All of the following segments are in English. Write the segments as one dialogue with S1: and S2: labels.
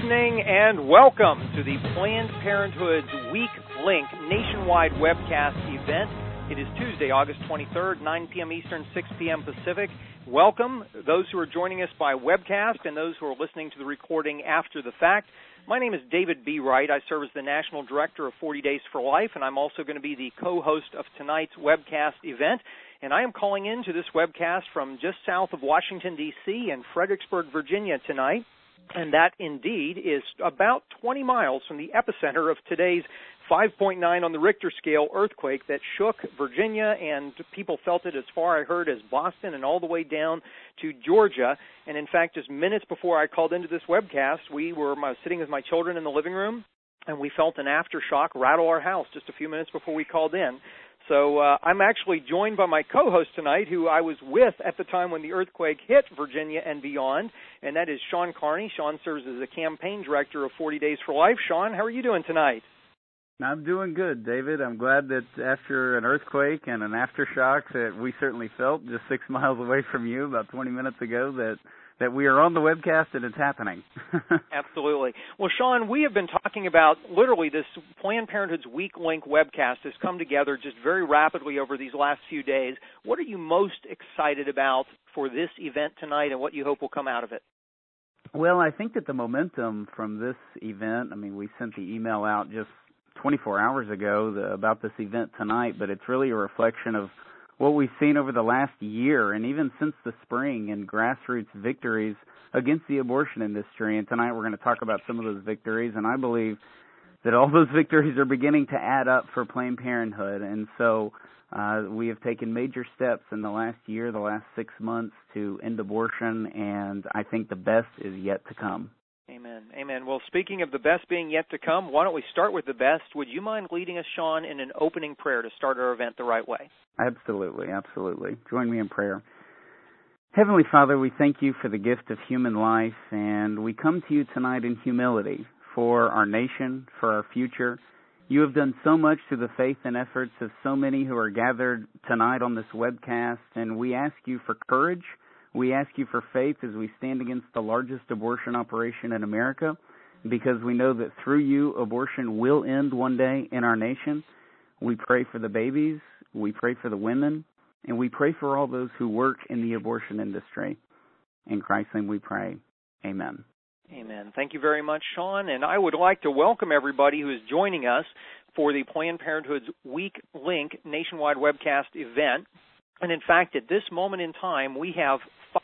S1: evening and welcome to the Planned Parenthood's Week Link nationwide webcast event. It is Tuesday, August 23rd, 9 p.m. Eastern, 6 p.m. Pacific. Welcome, those who are joining us by webcast and those who are listening to the recording after the fact. My name is David B. Wright. I serve as the National Director of 40 Days for Life, and I'm also going to be the co-host of tonight's webcast event. And I am calling into this webcast from just south of Washington, D.C. in Fredericksburg, Virginia tonight. And that indeed is about 20 miles from the epicenter of today's 5.9 on the Richter scale earthquake that shook Virginia, and people felt it as far, I heard, as Boston and all the way down to Georgia. And in fact, just minutes before I called into this webcast, I was sitting with my children in the living room, and we felt an aftershock rattle our house just a few minutes before we called in. So I'm actually joined by my co-host tonight, who I was with at the time when the earthquake hit Virginia and beyond, and that is Sean Carney. Sean serves as the campaign director of 40 Days for Life. Sean, how are you doing tonight?
S2: I'm doing good, David. I'm glad that after an earthquake and an aftershock that we certainly felt just 6 miles away from you about 20 minutes ago that we are on the webcast and it's happening.
S1: Absolutely. Well, Sean, we have been talking about literally this Planned Parenthood's Week Link webcast has come together just very rapidly over these last few days. What are you most excited about for this event tonight and what you hope will come out of it?
S2: Well, I think that the momentum from this event, we sent the email out just 24 hours ago about this event tonight, but it's really a reflection of what we've seen over the last year and even since the spring in grassroots victories against the abortion industry. And tonight we're going to talk about some of those victories, and I believe that all those victories are beginning to add up for Planned Parenthood. And so we have taken major steps in the last year, the last 6 months to end abortion, and I think the best is yet to come.
S1: Amen. Amen. Well, speaking of the best being yet to come, why don't we start with the best? Would you mind leading us, Sean, in an opening prayer to start our event the right way?
S2: Absolutely, absolutely. Join me in prayer. Heavenly Father, we thank you for the gift of human life, and we come to you tonight in humility for our nation, for our future. You have done so much through the faith and efforts of so many who are gathered tonight on this webcast, and we ask you for courage. We ask you for faith as we stand against the largest abortion operation in America, because we know that through you, abortion will end one day in our nation. We pray for the babies, we pray for the women, and we pray for all those who work in the abortion industry. In Christ's name we pray. Amen.
S1: Amen. Thank you very much, Sean. And I would like to welcome everybody who is joining us for the Planned Parenthood's Week Link nationwide webcast event. And in fact, at this moment in time, we have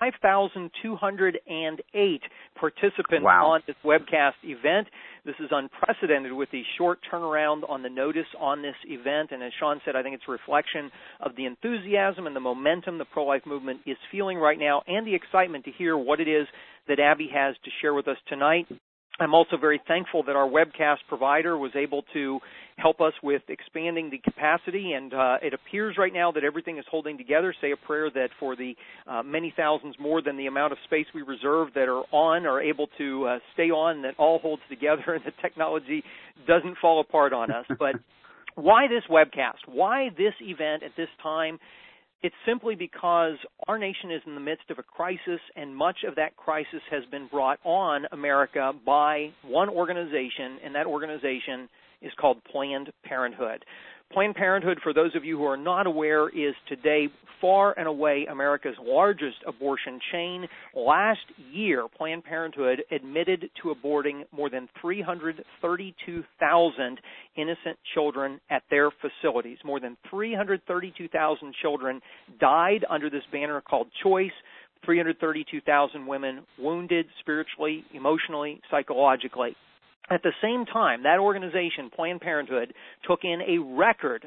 S1: 5,208 participants on this webcast event. This is unprecedented with the short turnaround on the notice on this event. And as Sean said, I think it's a reflection of the enthusiasm and the momentum the pro-life movement is feeling right now and the excitement to hear what it is that Abby has to share with us tonight. I'm also very thankful that our webcast provider was able to help us with expanding the capacity, and it appears right now that everything is holding together. Say a prayer that for the many thousands more than the amount of space we reserve that are able to stay on, that all holds together and the technology doesn't fall apart on us. But why this webcast? Why this event at this time? It's simply because our nation is in the midst of a crisis, and much of that crisis has been brought on America by one organization, and that organization is called Planned Parenthood. Planned Parenthood, for those of you who are not aware, is today far and away America's largest abortion chain. Last year, Planned Parenthood admitted to aborting more than 332,000 innocent children at their facilities. More than 332,000 children died under this banner called Choice. 332,000 women wounded spiritually, emotionally, psychologically. At the same time, that organization, Planned Parenthood, took in a record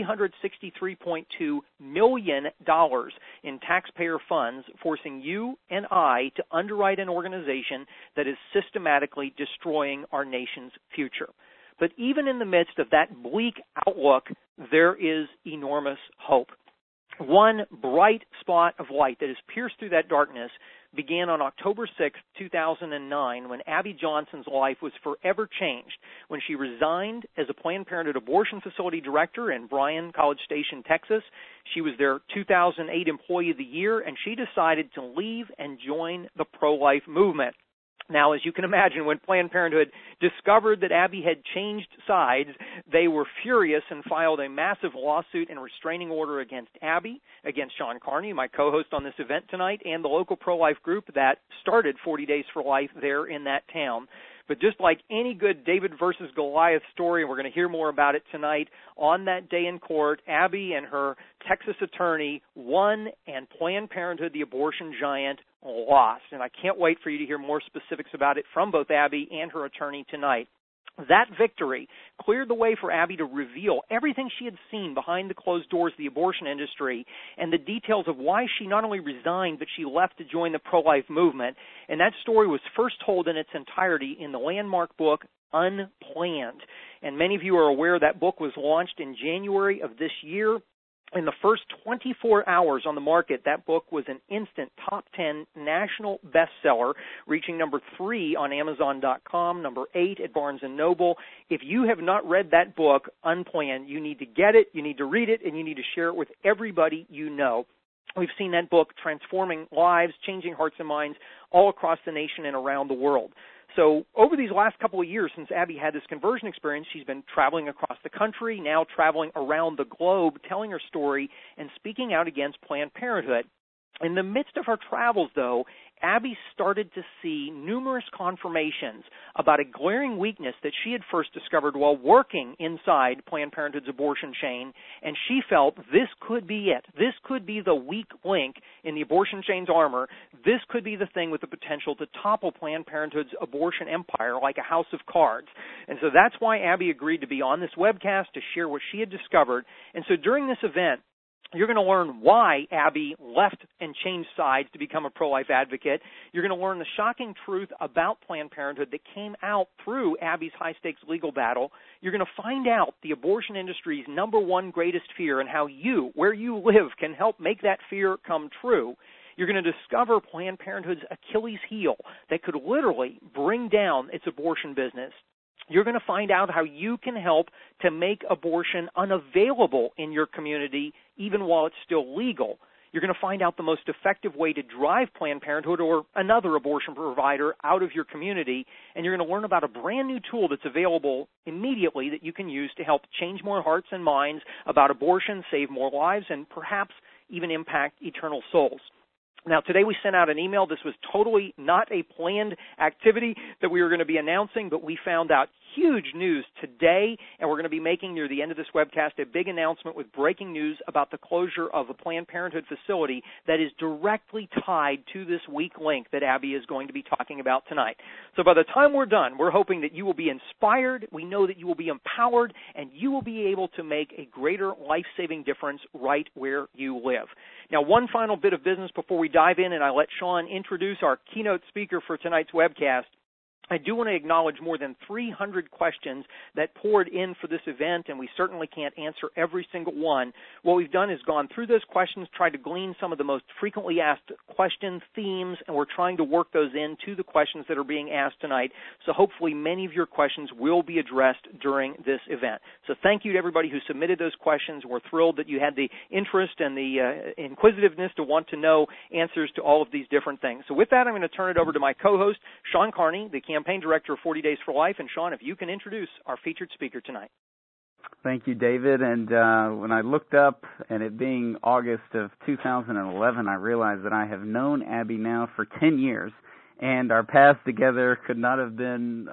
S1: $363.2 million in taxpayer funds, forcing you and I to underwrite an organization that is systematically destroying our nation's future. But even in the midst of that bleak outlook, there is enormous hope. One bright spot of light that has pierced through that darkness began on October 6, 2009, when Abby Johnson's life was forever changed when she resigned as a Planned Parenthood abortion facility director in Bryan, College Station, Texas. She was their 2008 Employee of the Year, and she decided to leave and join the pro-life movement. Now, as you can imagine, when Planned Parenthood discovered that Abby had changed sides, they were furious and filed a massive lawsuit and restraining order against Abby, against Sean Carney, my co-host on this event tonight, and the local pro-life group that started 40 Days for Life there in that town. But just like any good David versus Goliath story, and we're going to hear more about it tonight, on that day in court, Abby and her Texas attorney won, and Planned Parenthood, the abortion giant, lost. And I can't wait for you to hear more specifics about it from both Abby and her attorney tonight. That victory cleared the way for Abby to reveal everything she had seen behind the closed doors of the abortion industry and the details of why she not only resigned, but she left to join the pro-life movement. And that story was first told in its entirety in the landmark book, Unplanned. And many of you are aware that book was launched in January of this year. In the first 24 hours on the market, that book was an instant top 10 national bestseller, reaching number 3 on Amazon.com, number 8 at Barnes & Noble. If you have not read that book, Unplanned, you need to get it, you need to read it, and you need to share it with everybody you know. We've seen that book transforming lives, changing hearts and minds all across the nation and around the world. So over these last couple of years since Abby had this conversion experience, she's been traveling across the country, now traveling around the globe, telling her story and speaking out against Planned Parenthood. In the midst of her travels, though, Abby started to see numerous confirmations about a glaring weakness that she had first discovered while working inside Planned Parenthood's abortion chain, and she felt this could be it. This could be the weak link in the abortion chain's armor. This could be the thing with the potential to topple Planned Parenthood's abortion empire like a house of cards. And so that's why Abby agreed to be on this webcast to share what she had discovered. And so during this event, you're going to learn why Abby left and changed sides to become a pro-life advocate. You're going to learn the shocking truth about Planned Parenthood that came out through Abby's high-stakes legal battle. You're going to find out the abortion industry's number one greatest fear and how you, where you live, can help make that fear come true. You're going to discover Planned Parenthood's Achilles heel that could literally bring down its abortion business. You're going to find out how you can help to make abortion unavailable in your community even while it's still legal. You're going to find out the most effective way to drive Planned Parenthood or another abortion provider out of your community, and you're going to learn about a brand new tool that's available immediately that you can use to help change more hearts and minds about abortion, save more lives, and perhaps even impact eternal souls. Now, today we sent out an email. This was totally not a planned activity that we were going to be announcing, but we found out huge news today, and we're going to be making near the end of this webcast a big announcement with breaking news about the closure of a Planned Parenthood facility that is directly tied to this weak link that Abby is going to be talking about tonight. So by the time we're done, we're hoping that you will be inspired, we know that you will be empowered, and you will be able to make a greater life-saving difference right where you live. Now, one final bit of business before we dive in and I let Sean introduce our keynote speaker for tonight's webcast. I do want to acknowledge more than 300 questions that poured in for this event, and we certainly can't answer every single one. What we've done is gone through those questions, tried to glean some of the most frequently asked questions, themes, and we're trying to work those into the questions that are being asked tonight. So hopefully many of your questions will be addressed during this event. So thank you to everybody who submitted those questions. We're thrilled that you had the interest and the inquisitiveness to want to know answers to all of these different things. So with that, I'm going to turn it over to my co-host, Sean Carney, the campaign director of 40 Days for Life. And Sean, if you can introduce our featured speaker tonight.
S2: Thank you, David. And when I looked up, and it being August of 2011, I realized that I have known Abby now for 10 years, and our paths together could not have been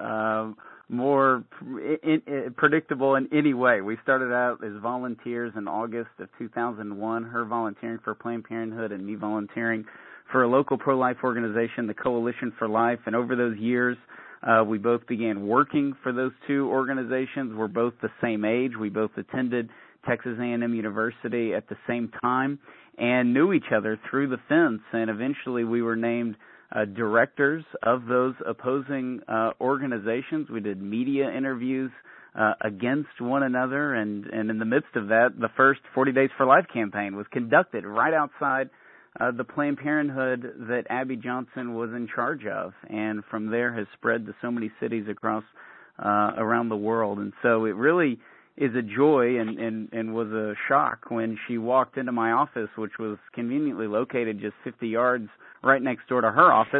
S2: more predictable in any way. We started out as volunteers in August of 2001, her volunteering for Planned Parenthood and me volunteering for a local pro-life organization, the Coalition for Life. And over those years, we both began working for those two organizations. We're both the same age. We both attended Texas A&M University at the same time and knew each other through the fence. And eventually we were named directors of those opposing organizations. We did media interviews against one another. And in the midst of that, the first 40 Days for Life campaign was conducted right outside the Planned Parenthood that Abby Johnson was in charge of, and from there has spread to so many cities across around the world. And so it really is a joy and was a shock when she walked into my office, which was conveniently located just 50 yards right next door to her office,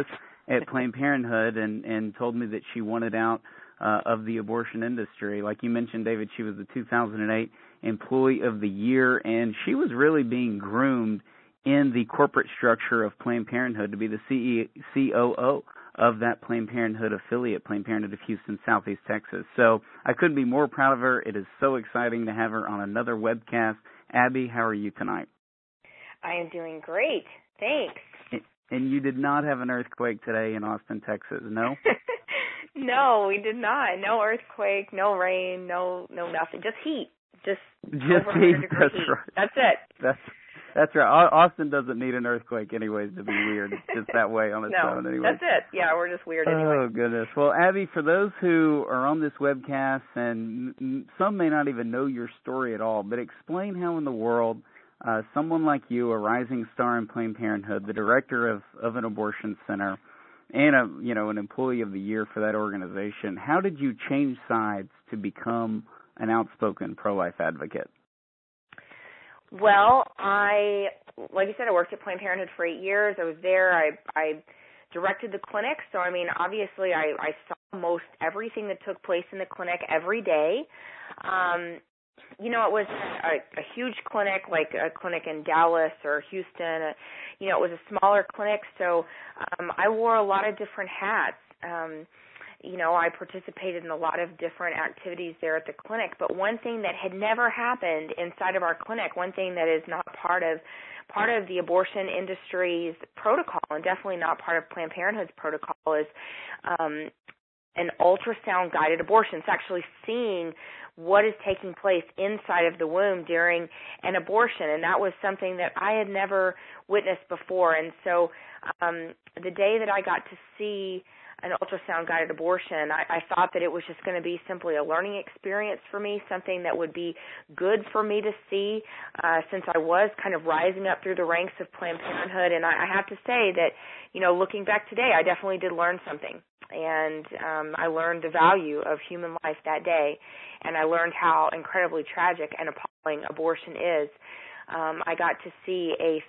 S2: at Planned Parenthood and told me that she wanted out of the abortion industry. Like you mentioned, David, she was the 2008 Employee of the Year, and she was really being groomed in the corporate structure of Planned Parenthood to be the COO of that Planned Parenthood affiliate, Planned Parenthood of Houston, Southeast Texas. So I couldn't be more proud of her. It is so exciting to have her on another webcast. Abby, how are you tonight?
S3: I am doing great. Thanks.
S2: And you did not have an earthquake today in Austin, Texas, no?
S3: No, we did not. No earthquake, no rain, no nothing. Just heat. Just
S2: heat. That's
S3: heat.
S2: right.
S3: That's it.
S2: That's right. Austin doesn't need an earthquake anyways to be weird. It's just that way on its own anyway.
S3: That's it. Yeah, we're just weird anyway.
S2: Oh, goodness. Well, Abby, for those who are on this webcast, and some may not even know your story at all, but explain how in the world someone like you, a rising star in Planned Parenthood, the director of an abortion center, and an Employee of the Year for that organization, how did you change sides to become an outspoken pro-life advocate?
S3: Well, like you said, I worked at Planned Parenthood for 8 years. I was there. I directed the clinic. So, I mean, obviously I saw most everything that took place in the clinic every day. It was a huge clinic, like a clinic in Dallas or Houston. It was a smaller clinic. So I wore a lot of different hats. I participated in a lot of different activities there at the clinic, but one thing that had never happened inside of our clinic, one thing that is not part of the abortion industry's protocol, and definitely not part of Planned Parenthood's protocol, is an ultrasound-guided abortion. It's actually seeing what is taking place inside of the womb during an abortion, and that was something that I had never witnessed before. And so the day that I got to see an ultrasound-guided abortion, I thought that it was just going to be simply a learning experience for me, something that would be good for me to see since I was kind of rising up through the ranks of Planned Parenthood. And I have to say that, looking back today, I definitely did learn something. And I learned the value of human life that day, and I learned how incredibly tragic and appalling abortion is. I got to see a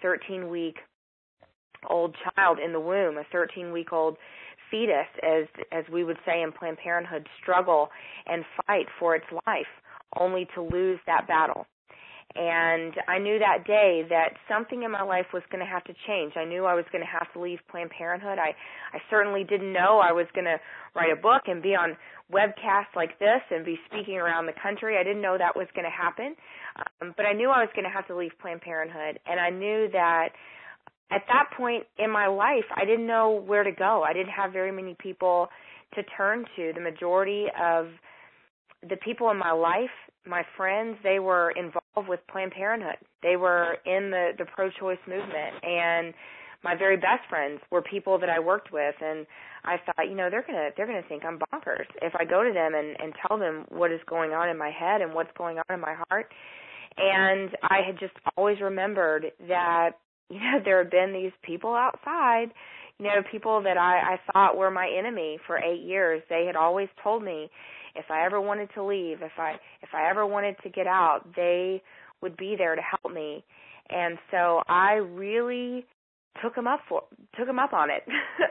S3: 13-week-old child in the womb, a 13-week-old fetus, as we would say in Planned Parenthood, struggle and fight for its life, only to lose that battle. And I knew that day that something in my life was going to have to change. I knew I was going to have to leave Planned Parenthood. I certainly didn't know I was going to write a book and be on webcasts like this and be speaking around the country. I didn't know that was going to happen. But I knew I was going to have to leave Planned Parenthood. And I knew that at that point in my life, I didn't know where to go. I didn't have very many people to turn to. The majority of the people in my life, my friends, they were involved with Planned Parenthood. They were in the pro-choice movement, and my very best friends were people that I worked with. And I thought, they're gonna think I'm bonkers if I go to them and tell them what is going on in my head and what's going on in my heart. And I had just always remembered that there had been these people outside, people that I thought were my enemy for 8 years. They had always told me if I ever wanted to leave, if I ever wanted to get out, they would be there to help me. And so I really took them up on it.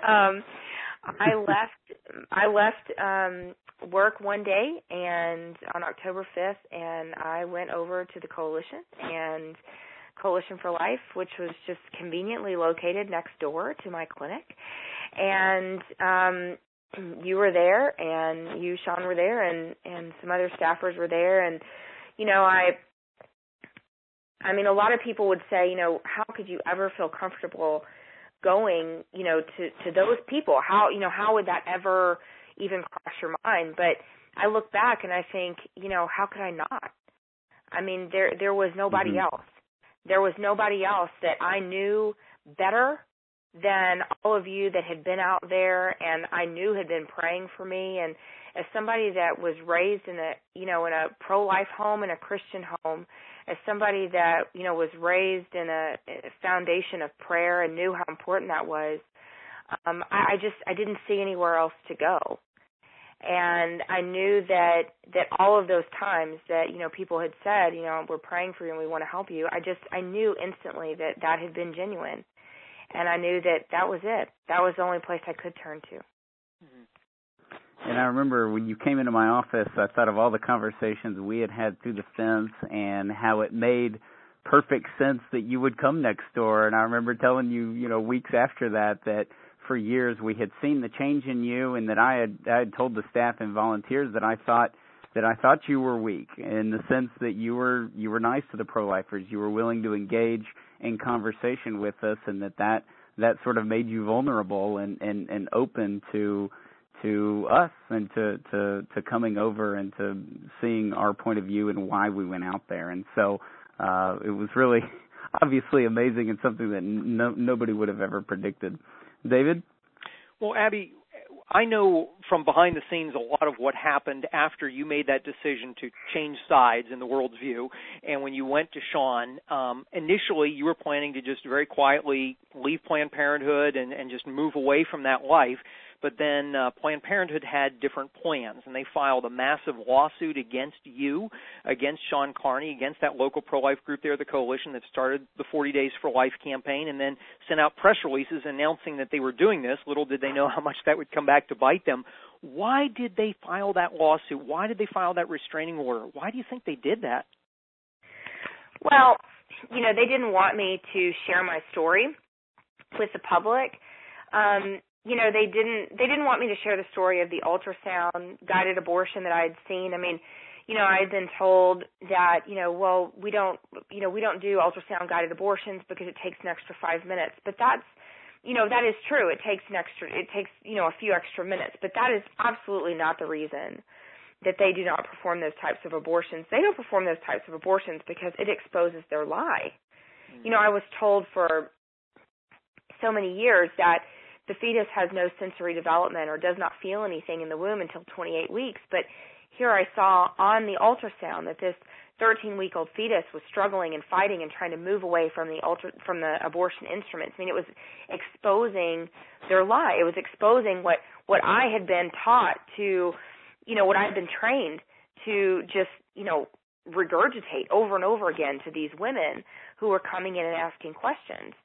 S3: I left work one day and on October 5th, and I went over to the Coalition and Coalition for Life, which was just conveniently located next door to my clinic. And you were there, and you, Sean, were there, and some other staffers were there. And, I mean, a lot of people would say, how could you ever feel comfortable going, to those people? How would that ever even cross your mind? But I look back and I think, how could I not? I mean, there was nobody else. There was nobody else that I knew better than all of you that had been out there and I knew had been praying for me. And as somebody that was raised in in a pro-life home, in a Christian home, as somebody that, was raised in a foundation of prayer and knew how important that was, I didn't see anywhere else to go. And I knew that all of those times that, people had said, we're praying for you and we want to help you, I knew instantly that had been genuine. And I knew that was it. That was the only place I could turn to.
S2: And I remember when you came into my office, I thought of all the conversations we had had through the fence and how it made perfect sense that you would come next door. And I remember telling you, weeks after that for years we had seen the change in you, and that I had told the staff and volunteers that I thought you were weak, in the sense that you were nice to the pro-lifers. You were willing to engage in conversation with us, and that sort of made you vulnerable and open to us and to coming over and to seeing our point of view and why we went out there. And so it was really obviously amazing and something that nobody would have ever predicted. David?
S1: Well, Abby, I know from behind the scenes a lot of what happened after you made that decision to change sides in the world's view. And when you went to Sean, initially you were planning to just very quietly leave Planned Parenthood and just move away from that life. But then Planned Parenthood had different plans, and they filed a massive lawsuit against you, against Sean Carney, against that local pro-life group there, the coalition that started the 40 Days for Life campaign, and then sent out press releases announcing that they were doing this. Little did they know how much that would come back to bite them. Why did they file that lawsuit? Why did they file that restraining order? Why do you think they did that?
S3: Well, they didn't want me to share my story with the public. They didn't want me to share the story of the ultrasound-guided abortion that I had seen. I mean, I had been told that, we don't do ultrasound-guided abortions because it takes an extra 5 minutes. But that's, that is true. It takes a few extra minutes. But that is absolutely not the reason that they do not perform those types of abortions. They don't perform those types of abortions because it exposes their lie. Mm-hmm. I was told for so many years that the fetus has no sensory development or does not feel anything in the womb until 28 weeks. But here I saw on the ultrasound that this 13-week-old fetus was struggling and fighting and trying to move away from the abortion instruments. I mean, it was exposing their lie. It was exposing what I had been taught to, what I had been trained to just, regurgitate over and over again to these women who were coming in and asking questions.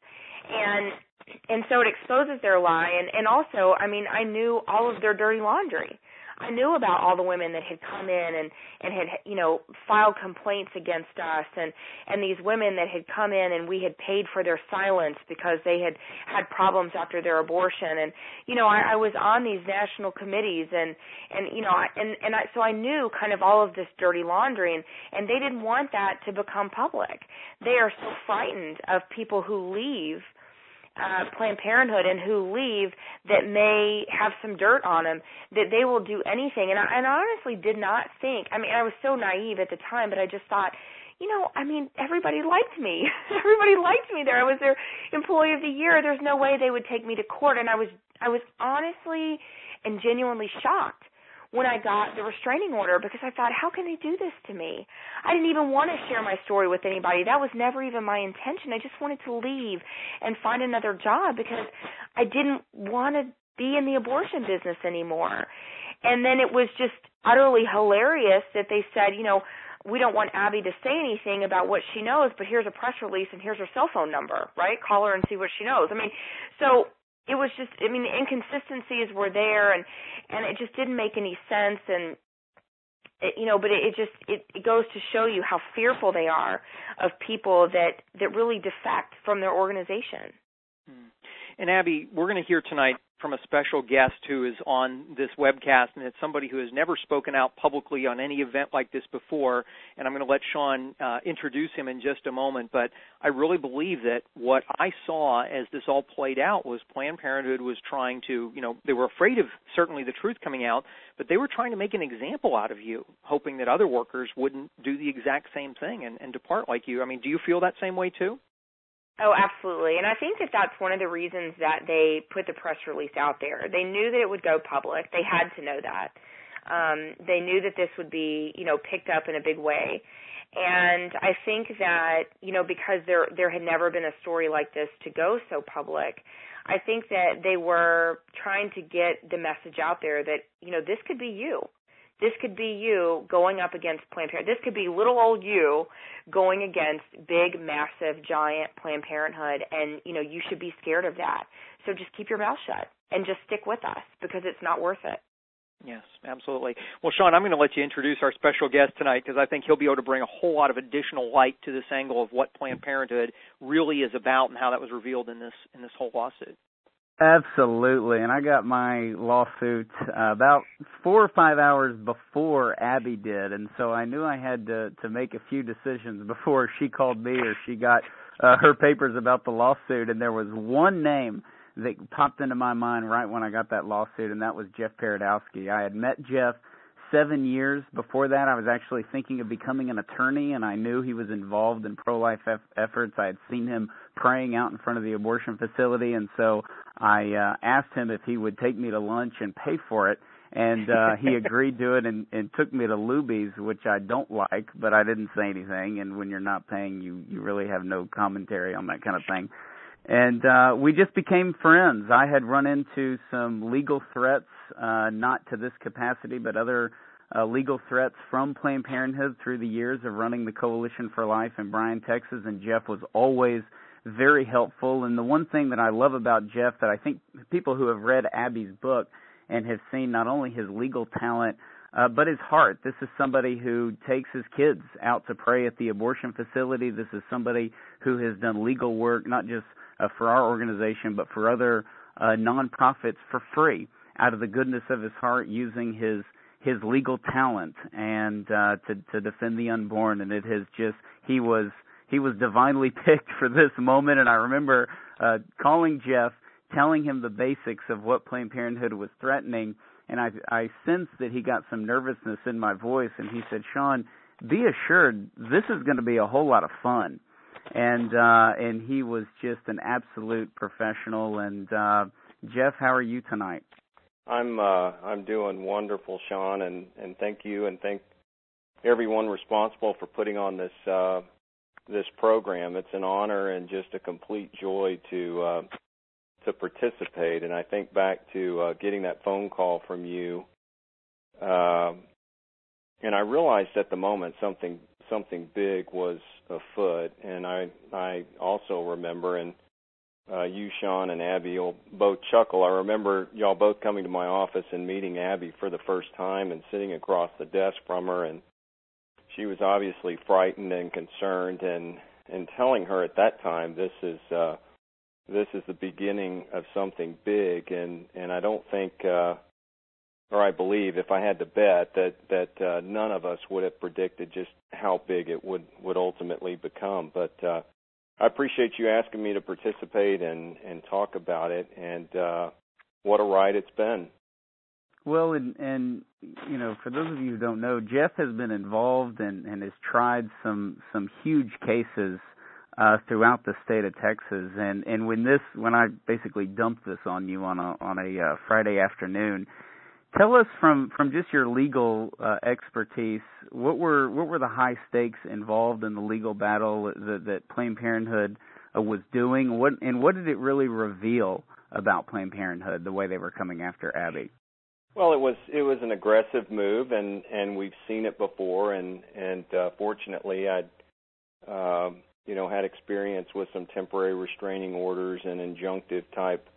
S3: And so it exposes their lie. And also, I mean, I knew all of their dirty laundry. I knew about all the women that had come in and had, filed complaints against us, and these women that had come in and we had paid for their silence because they had had problems after their abortion. And, I was on these national committees so I knew kind of all of this dirty laundry, and they didn't want that to become public. They are so frightened of people who leave Planned Parenthood and who leave that may have some dirt on them, that they will do anything. And I honestly did not think, I was so naive at the time, but I just thought, everybody liked me. Everybody liked me there. I was their employee of the year. There's no way they would take me to court. And I was honestly and genuinely shocked when I got the restraining order, because I thought, how can they do this to me? I didn't even want to share my story with anybody. That was never even my intention. I just wanted to leave and find another job because I didn't want to be in the abortion business anymore. And then it was just utterly hilarious that they said, we don't want Abby to say anything about what she knows, but here's a press release and here's her cell phone number, right? Call her and see what she knows. So it was just, the inconsistencies were there, and it just didn't make any sense, and, but it goes to show you how fearful they are of people that really defect from their organization.
S1: And Abby, we're going to hear tonight from a special guest who is on this webcast, and it's somebody who has never spoken out publicly on any event like this before, and I'm going to let Sean introduce him in just a moment. But I really believe that what I saw as this all played out was Planned Parenthood was trying to, they were afraid of certainly the truth coming out, but they were trying to make an example out of you, hoping that other workers wouldn't do the exact same thing and depart like you. Do you feel that same way too?
S3: Oh, absolutely. And I think that that's one of the reasons that they put the press release out there. They knew that it would go public. They had to know that. They knew that this would be, picked up in a big way. And I think that, because there had never been a story like this to go so public, I think that they were trying to get the message out there that, this could be you. This could be you going up against Planned Parenthood. This could be little old you going against big, massive, giant Planned Parenthood, and, you should be scared of that. So just keep your mouth shut and just stick with us because it's not worth it.
S1: Yes, absolutely. Well, Sean, I'm going to let you introduce our special guest tonight because I think he'll be able to bring a whole lot of additional light to this angle of what Planned Parenthood really is about and how that was revealed in this whole lawsuit.
S2: Absolutely, and I got my lawsuit about 4 or 5 hours before Abby did, and so I knew I had to make a few decisions before she called me or she got her papers about the lawsuit, and there was one name that popped into my mind right when I got that lawsuit, and that was Jeff Paradowski. I had met Jeff 7 years before that. I was actually thinking of becoming an attorney, and I knew he was involved in pro-life efforts. I had seen him praying out in front of the abortion facility, and so I asked him if he would take me to lunch and pay for it, and he agreed to it and took me to Luby's, which I don't like, but I didn't say anything, and when you're not paying, you really have no commentary on that kind of thing. And we just became friends. I had run into some legal threats, not to this capacity, but other legal threats from Planned Parenthood through the years of running the Coalition for Life in Bryan, Texas, and Jeff was always very helpful. And the one thing that I love about Jeff that I think people who have read Abby's book and have seen not only his legal talent, but his heart. This is somebody who takes his kids out to pray at the abortion facility. This is somebody who has done legal work, not just for our organization, but for other nonprofits for free out of the goodness of his heart, using his legal talent and to defend the unborn. And it has just he was divinely picked for this moment. And I remember calling Jeff, telling him the basics of what Planned Parenthood was threatening, and I sensed that he got some nervousness in my voice, and he said, "Sean, be assured this is going to be a whole lot of fun." And he was just an absolute professional. And Jeff, how are you tonight?
S4: I'm doing wonderful, Sean, and thank you, and thank everyone responsible for putting on this program. It's an honor and just a complete joy to participate. And I think back to getting that phone call from you, and I realized at the moment something big was afoot. And I also remember, and you, Sean, and Abby will both chuckle. I remember y'all both coming to my office and meeting Abby for the first time and sitting across the desk from her, and she was obviously frightened and concerned, and telling her at that time, this is the beginning of something big. And I don't think, or I believe, if I had to bet, that none of us would have predicted just how big it would ultimately become. But I appreciate you asking me to participate and talk about it, and what a ride it's been.
S2: Well, and for those of you who don't know, Jeff has been involved and has tried some huge cases throughout the state of Texas. And when I basically dumped this on you on a Friday afternoon, tell us from just your legal expertise, what were the high stakes involved in the legal battle that Planned Parenthood was doing? What did it really reveal about Planned Parenthood, the way they were coming after Abby?
S4: Well, it was an aggressive move, and we've seen it before, and fortunately, I'd had experience with some temporary restraining orders and injunctive type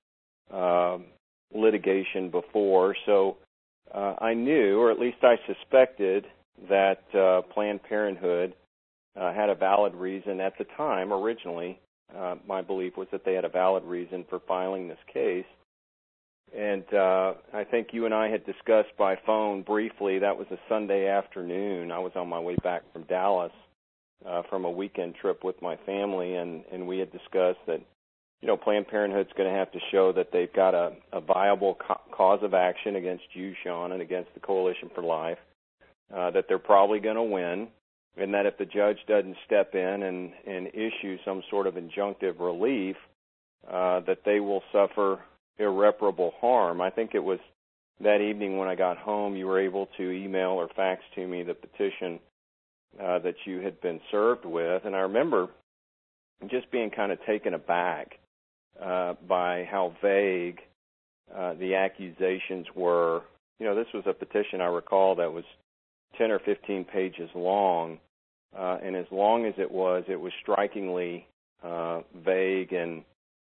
S4: litigation before, so I knew, or at least I suspected, that Planned Parenthood had a valid reason at the time. Originally, my belief was that they had a valid reason for filing this case. And I think you and I had discussed by phone briefly. That was a Sunday afternoon. I was on my way back from Dallas from a weekend trip with my family, and we had discussed that, Planned Parenthood's going to have to show that they've got a viable cause of action against you, Sean, and against the Coalition for Life, that they're probably going to win, and that if the judge doesn't step in and issue some sort of injunctive relief, that they will suffer irreparable harm. I think it was that evening when I got home, you were able to email or fax to me the petition that you had been served with, and I remember just being kind of taken aback by how vague the accusations were this was a petition I recall that was 10 or 15 pages long, and as long as it was strikingly vague and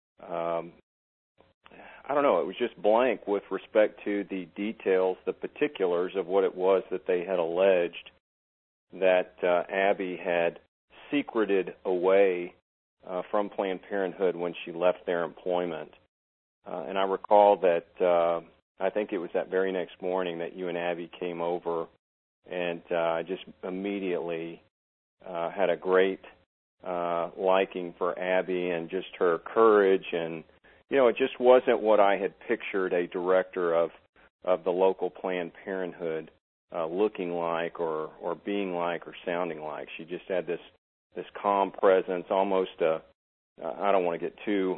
S4: I don't know, it was just blank with respect to the details, the particulars of what it was that they had alleged that Abby had secreted away from Planned Parenthood when she left their employment. And I recall that I think it was that very next morning that you and Abby came over, and I just immediately had a great liking for Abby and just her courage, and it just wasn't what I had pictured a director of the local Planned Parenthood looking like or being like or sounding like. She just had this calm presence, almost I don't want to get too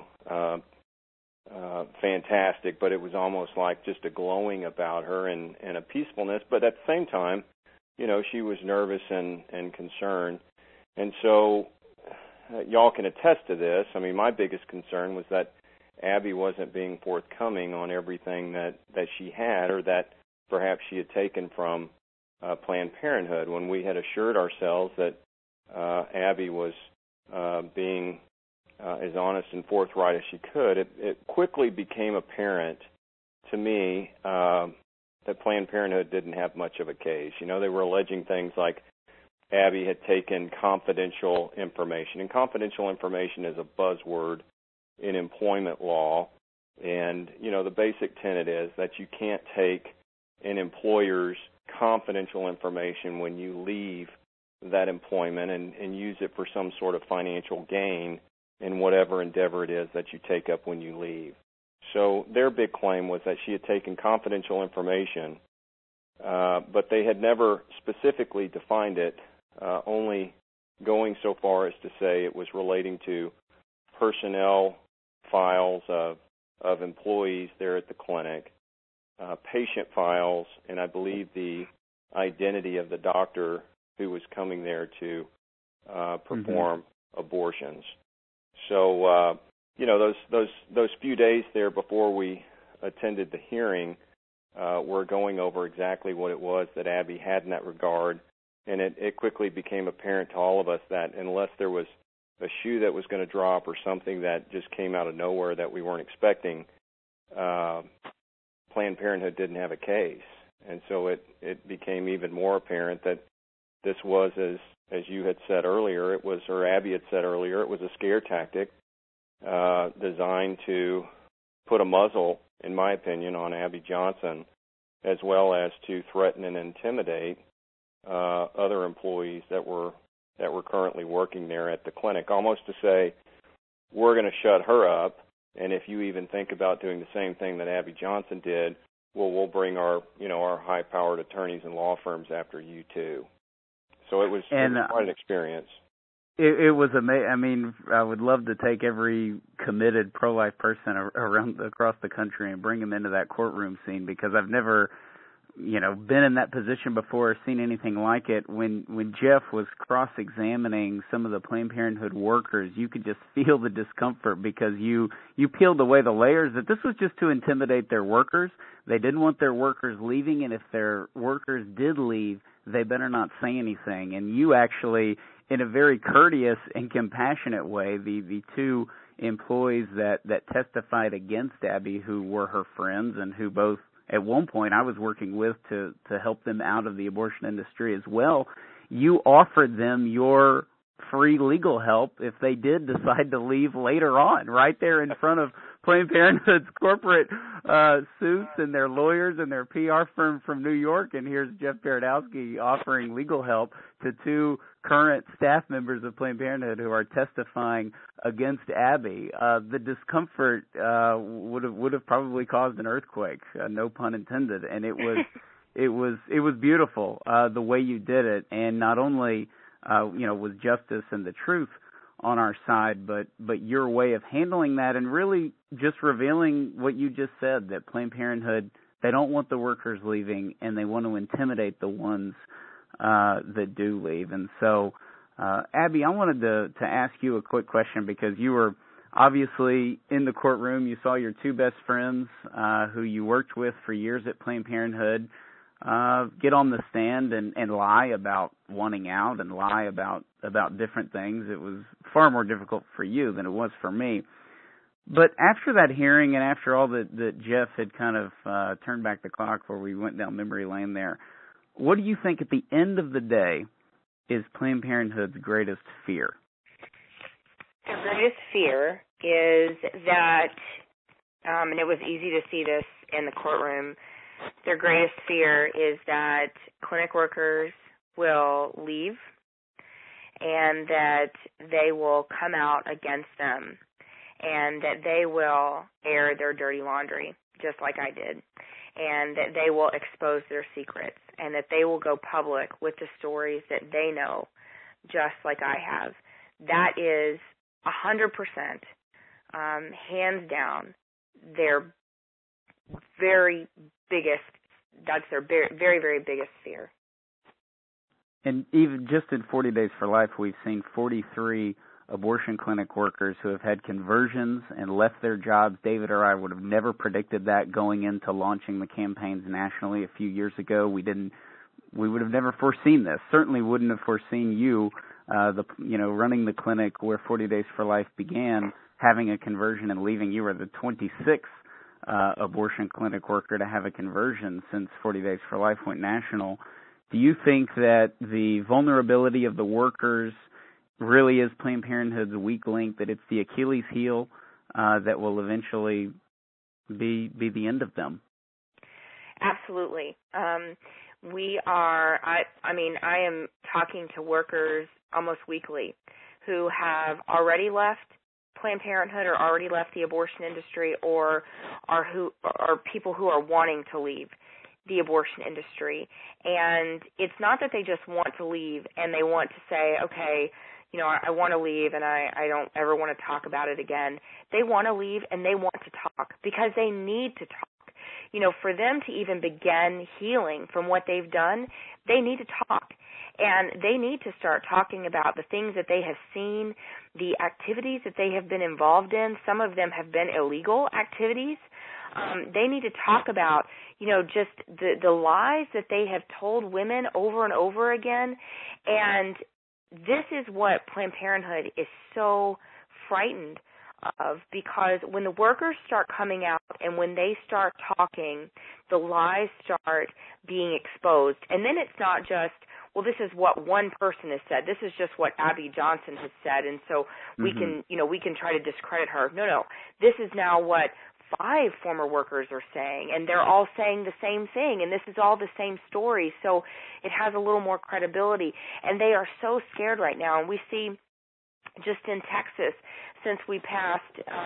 S4: fantastic, but it was almost like just a glowing about her and a peacefulness, but at the same time, she was nervous and concerned. And so y'all can attest to this. I mean, my biggest concern was that Abby wasn't being forthcoming on everything that she had or that perhaps she had taken from Planned Parenthood, when we had assured ourselves that Abby was being as honest and forthright as she could. It quickly became apparent to me that Planned Parenthood didn't have much of a case. They were alleging things like Abby had taken confidential information, and confidential information is a buzzword in employment law, and the basic tenet is that you can't take an employer's confidential information when you leave that employment and use it for some sort of financial gain in whatever endeavor it is that you take up when you leave. So their big claim was that she had taken confidential information, but they had never specifically defined it, only going so far as to say it was relating to personnel files of employees there at the clinic, patient files, and I believe the identity of the doctor who was coming there to perform abortions. So, those few days there before we attended the hearing were going over exactly what it was that Abby had in that regard, and it quickly became apparent to all of us that unless there was a shoe that was going to drop or something that just came out of nowhere that we weren't expecting, Planned Parenthood didn't have a case. And so it became even more apparent that this was, as you had said earlier, or Abby had said earlier, it was a scare tactic designed to put a muzzle, in my opinion, on Abby Johnson, as well as to threaten and intimidate other employees that were currently working there at the clinic, almost to say, we're going to shut her up, and if you even think about doing the same thing that Abby Johnson did, well, we'll bring our high-powered attorneys and law firms after you too. So it was quite an experience.
S2: It was amazing. I mean, I would love to take every committed pro-life person across the country and bring them into that courtroom scene, because I've never, been in that position before or seen anything like it. When Jeff was cross-examining some of the Planned Parenthood workers, you could just feel the discomfort, because you peeled away the layers that this was just to intimidate their workers. They didn't want their workers leaving, and if their workers did leave, they better not say anything. And you actually, in a very courteous and compassionate way, the two employees that testified against Abby, who were her friends and who both, at one point, I was working with to help them out of the abortion industry as well, you offered them your free legal help if they did decide to leave later on, right there in front of Planned Parenthood's corporate suits and their lawyers and their PR firm from New York. And here's Jeff Baradowski offering legal help to two current staff members of Planned Parenthood who are testifying against Abby. The discomfort would have probably caused an earthquake, no pun intended. And it was beautiful the way you did it, and not only with justice and the truth on our side, but your way of handling that and really just revealing what you just said, that Planned Parenthood, they don't want the workers leaving, and they want to intimidate the ones that do leave. And so, Abby, I wanted to ask you a quick question, because you were obviously, in the courtroom, you saw your two best friends who you worked with for years at Planned Parenthood get on the stand and lie about wanting out and lie about different things. It was far more difficult for you than it was for me. But after that hearing and after all that Jeff had kind of turned back the clock where we went down memory lane there, what do you think at the end of the day is Planned Parenthood's greatest fear?
S3: Their greatest fear is that, and it was easy to see this in the courtroom, their greatest fear is that clinic workers will leave and that they will come out against them and that they will air their dirty laundry, just like I did, and that they will expose their secrets and that they will go public with the stories that they know, just like I have. That is 100%, hands down, their very biggest, that's their very, very biggest fear.
S2: And even just in 40 Days for Life, we've seen 43 abortion clinic workers who have had conversions and left their jobs. David or I would have never predicted that going into launching the campaigns nationally a few years ago. We would have never foreseen this. Certainly wouldn't have foreseen you, running the clinic where 40 Days for Life began, having a conversion and leaving. You were the 26th abortion clinic worker to have a conversion since 40 Days for Life went national. Do you think that the vulnerability of the workers really is Planned Parenthood's weak link, that it's the Achilles heel that will eventually be the end of them?
S3: Absolutely. I am talking to workers almost weekly who have already left Planned Parenthood or already left the abortion industry or are people who are wanting to leave the abortion industry. And it's not that they just want to leave and they want to say, okay, I want to leave and I don't ever want to talk about it again. They want to leave and they want to talk because they need to talk. For them to even begin healing from what they've done, they need to talk. And they need to start talking about the things that they have seen, the activities that they have been involved in. Some of them have been illegal activities. They need to talk about, just the lies that they have told women over and over again. And this is what Planned Parenthood is so frightened of, because when the workers start coming out and when they start talking, the lies start being exposed. And then it's not just, well, this is what one person has said. This is just what Abby Johnson has said, and so we can try to discredit her. No. This is now what 5 former workers are saying, and they're all saying the same thing, and this is all the same story, so it has a little more credibility. And they are so scared right now, and we see just in Texas, since we passed,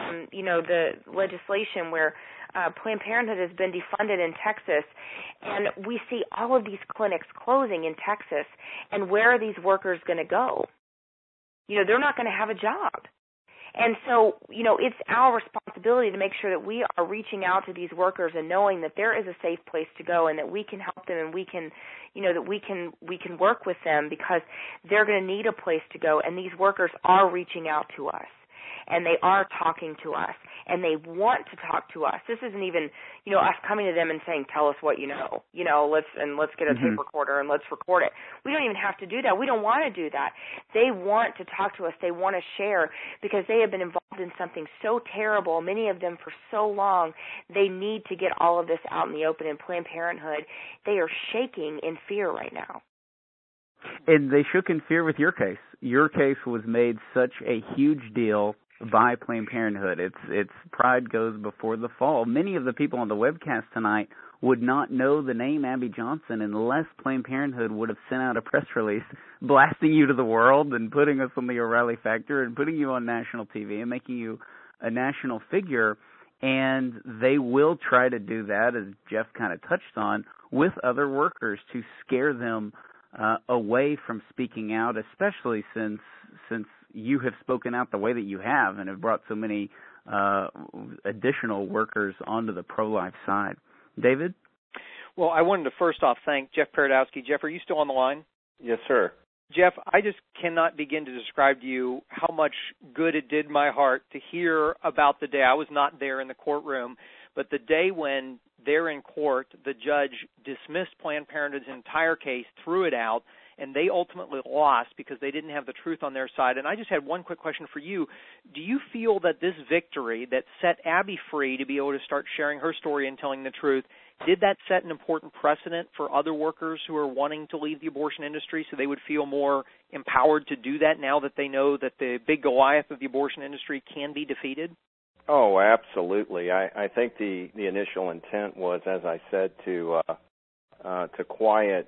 S3: the legislation where Planned Parenthood has been defunded in Texas, and we see all of these clinics closing in Texas, and where are these workers going to go? They're not going to have a job. And so, it's our responsibility to make sure that we are reaching out to these workers and knowing that there is a safe place to go and that we can help them and we can, that we can work with them because they're going to need a place to go. And these workers are reaching out to us. And they are talking to us, and they want to talk to us. This isn't even, us coming to them and saying, "Tell us what you know." Let's get a tape recorder and let's record it. We don't even have to do that. We don't want to do that. They want to talk to us. They want to share because they have been involved in something so terrible, many of them for so long. They need to get all of this out in the open. In Planned Parenthood, they are shaking in fear right now.
S2: And they shook in fear with your case. Your case was made such a huge deal by Planned Parenthood. Its pride goes before the fall. Many of the people on the webcast tonight would not know the name Abby Johnson unless Planned Parenthood would have sent out a press release blasting you to the world and putting us on the O'Reilly Factor and putting you on national TV and making you a national figure. And they will try to do that, as Jeff kind of touched on, with other workers to scare them away from speaking out, especially since you have spoken out the way that you have and have brought so many additional workers onto the pro-life side. David?
S1: Well, I wanted to first off thank Jeff Paradowski. Jeff, are you still on the line?
S4: Yes, sir.
S1: Jeff, I just cannot begin to describe to you how much good it did my heart to hear about the day. I was not there in the courtroom, but the day when they're in court, the judge dismissed Planned Parenthood's entire case, threw it out, and they ultimately lost because they didn't have the truth on their side. And I just had one quick question for you. Do you feel that this victory that set Abby free to be able to start sharing her story and telling the truth, did that set an important precedent for other workers who are wanting to leave the abortion industry so they would feel more empowered to do that now that they know that the big Goliath of the abortion industry can be defeated?
S4: Oh, absolutely. I think the initial intent was, as I said, to quiet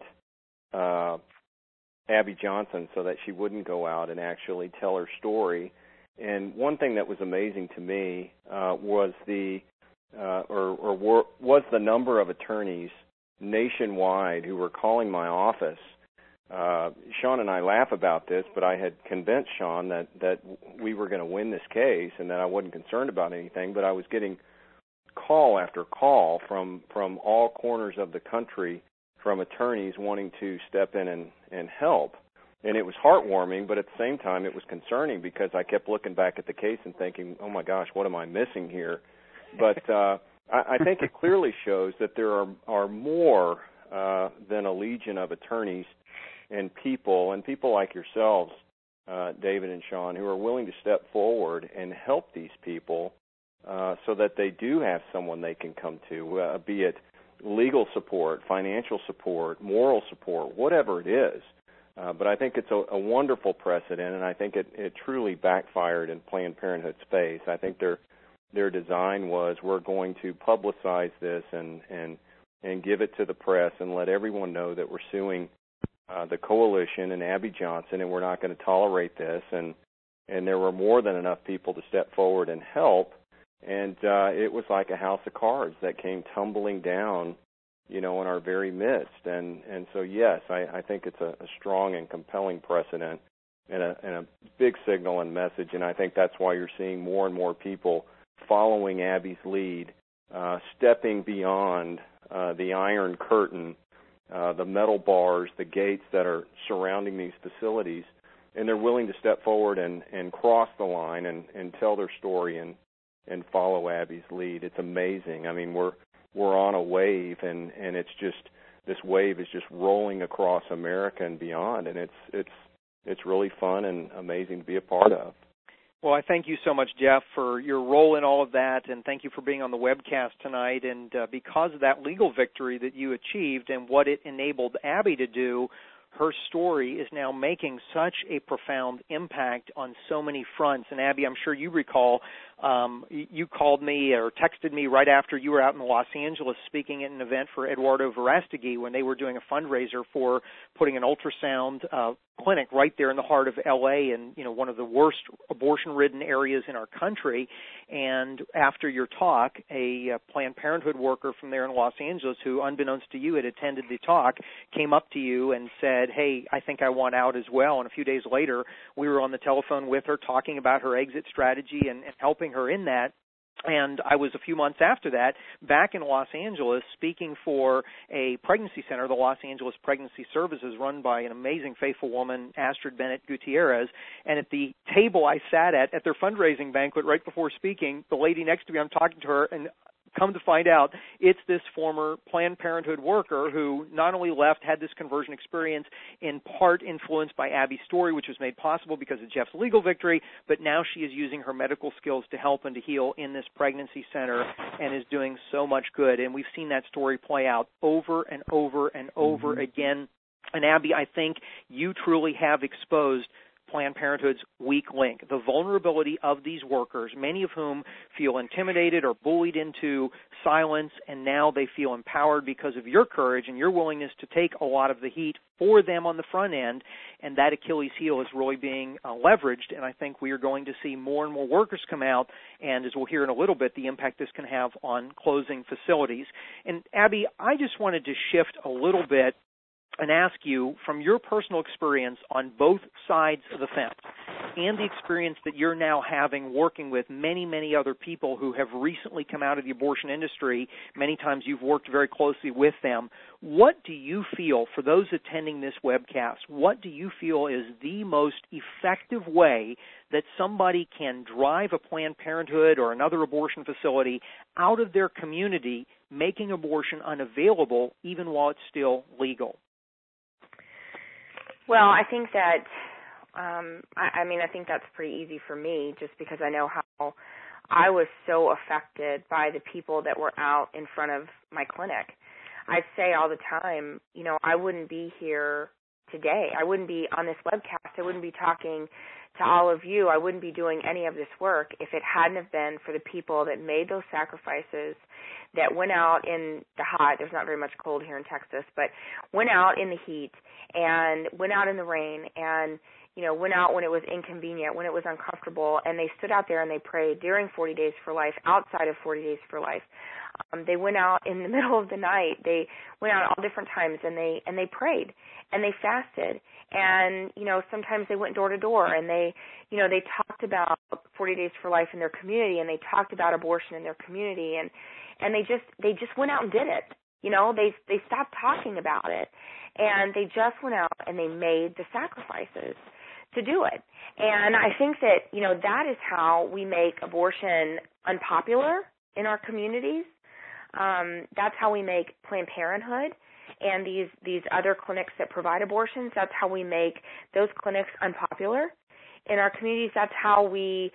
S4: Abby Johnson so that she wouldn't go out and actually tell her story. And one thing that was amazing to me was the number of attorneys nationwide who were calling my office. Sean and I laugh about this, but I had convinced Sean that we were going to win this case and that I wasn't concerned about anything, but I was getting call after call from all corners of the country from attorneys wanting to step in and help. And it was heartwarming, but at the same time it was concerning because I kept looking back at the case and thinking, oh my gosh, what am I missing here? But I think it clearly shows that there are more than a legion of attorneys and people like yourselves, David and Sean, who are willing to step forward and help these people so that they do have someone they can come to, be it legal support, financial support, moral support, whatever it is. But I think it's a wonderful precedent, and I think it truly backfired in Planned Parenthood's face. I think their design was, we're going to publicize this and give it to the press and let everyone know that we're suing the coalition and Abby Johnson, and we're not going to tolerate this. And there were more than enough people to step forward and help. And it was like a house of cards that came tumbling down, in our very midst. And so, yes, I think it's a strong and compelling precedent and a big signal and message. And I think that's why you're seeing more and more people following Abby's lead, stepping beyond the iron curtain, the metal bars, the gates that are surrounding these facilities, and they're willing to step forward and cross the line and tell their story and follow Abby's lead. It's amazing. I mean, we're on a wave, and it's just, this wave is just rolling across America and beyond, and it's really fun and amazing to be a part of.
S1: Well, I thank you so much, Jeff, for your role in all of that, and thank you for being on the webcast tonight. And because of that legal victory that you achieved and what it enabled Abby to do, her story is now making such a profound impact on so many fronts. And Abby, I'm sure you recall, you called me or texted me right after you were out in Los Angeles speaking at an event for Eduardo Verastegui when they were doing a fundraiser for putting an ultrasound clinic right there in the heart of L.A. and, one of the worst abortion-ridden areas in our country. And after your talk, a Planned Parenthood worker from there in Los Angeles who, unbeknownst to you, had attended the talk, came up to you and said, hey, I think I want out as well. And a few days later, we were on the telephone with her talking about her exit strategy and helping her in that. And I was a few months after that back in Los Angeles speaking for a pregnancy center, the Los Angeles Pregnancy Services, run by an amazing, faithful woman, Astrid Bennett Gutierrez. And at the table I sat at their fundraising banquet right before speaking, the lady next to me, I'm talking to her, and come to find out, it's this former Planned Parenthood worker who not only left, had this conversion experience in part influenced by Abby's story, which was made possible because of Jeff's legal victory, but now she is using her medical skills to help and to heal in this pregnancy center and is doing so much good. And we've seen that story play out over and over and over again. And Abby, I think you truly have exposed Planned Parenthood's weak link, the vulnerability of these workers, many of whom feel intimidated or bullied into silence, and now they feel empowered because of your courage and your willingness to take a lot of the heat for them on the front end, and that Achilles heel is really being leveraged, and I think we are going to see more and more workers come out, and as we'll hear in a little bit, the impact this can have on closing facilities. And Abby, I just wanted to shift a little bit and ask you, from your personal experience on both sides of the fence, and the experience that you're now having working with many, many other people who have recently come out of the abortion industry, many times you've worked very closely with them, what do you feel, for those attending this webcast, what do you feel is the most effective way that somebody can drive a Planned Parenthood or another abortion facility out of their community, making abortion unavailable even while it's still legal?
S3: Well, I think that, I think that's pretty easy for me, just because I know how I was so affected by the people that were out in front of my clinic. I say all the time, I wouldn't be here today. I wouldn't be on this webcast. I wouldn't be talking to all of you. I wouldn't be doing any of this work if it hadn't have been for the people that made those sacrifices, that went out in the hot, there's not very much cold here in Texas, but went out in the heat and went out in the rain and, went out when it was inconvenient, when it was uncomfortable, and they stood out there and they prayed during 40 Days for Life, outside of 40 Days for Life. They went out in the middle of the night. They went out all different times and they prayed and they fasted. And, sometimes they went door to door and they talked about 40 Days for Life in their community, and they talked about abortion in their community, and they just went out and did it. They stopped talking about it, and they just went out and they made the sacrifices to do it. And I think that, that is how we make abortion unpopular in our communities. That's how we make Planned Parenthood and these other clinics that provide abortions. That's how we make those clinics unpopular in our communities. That's how we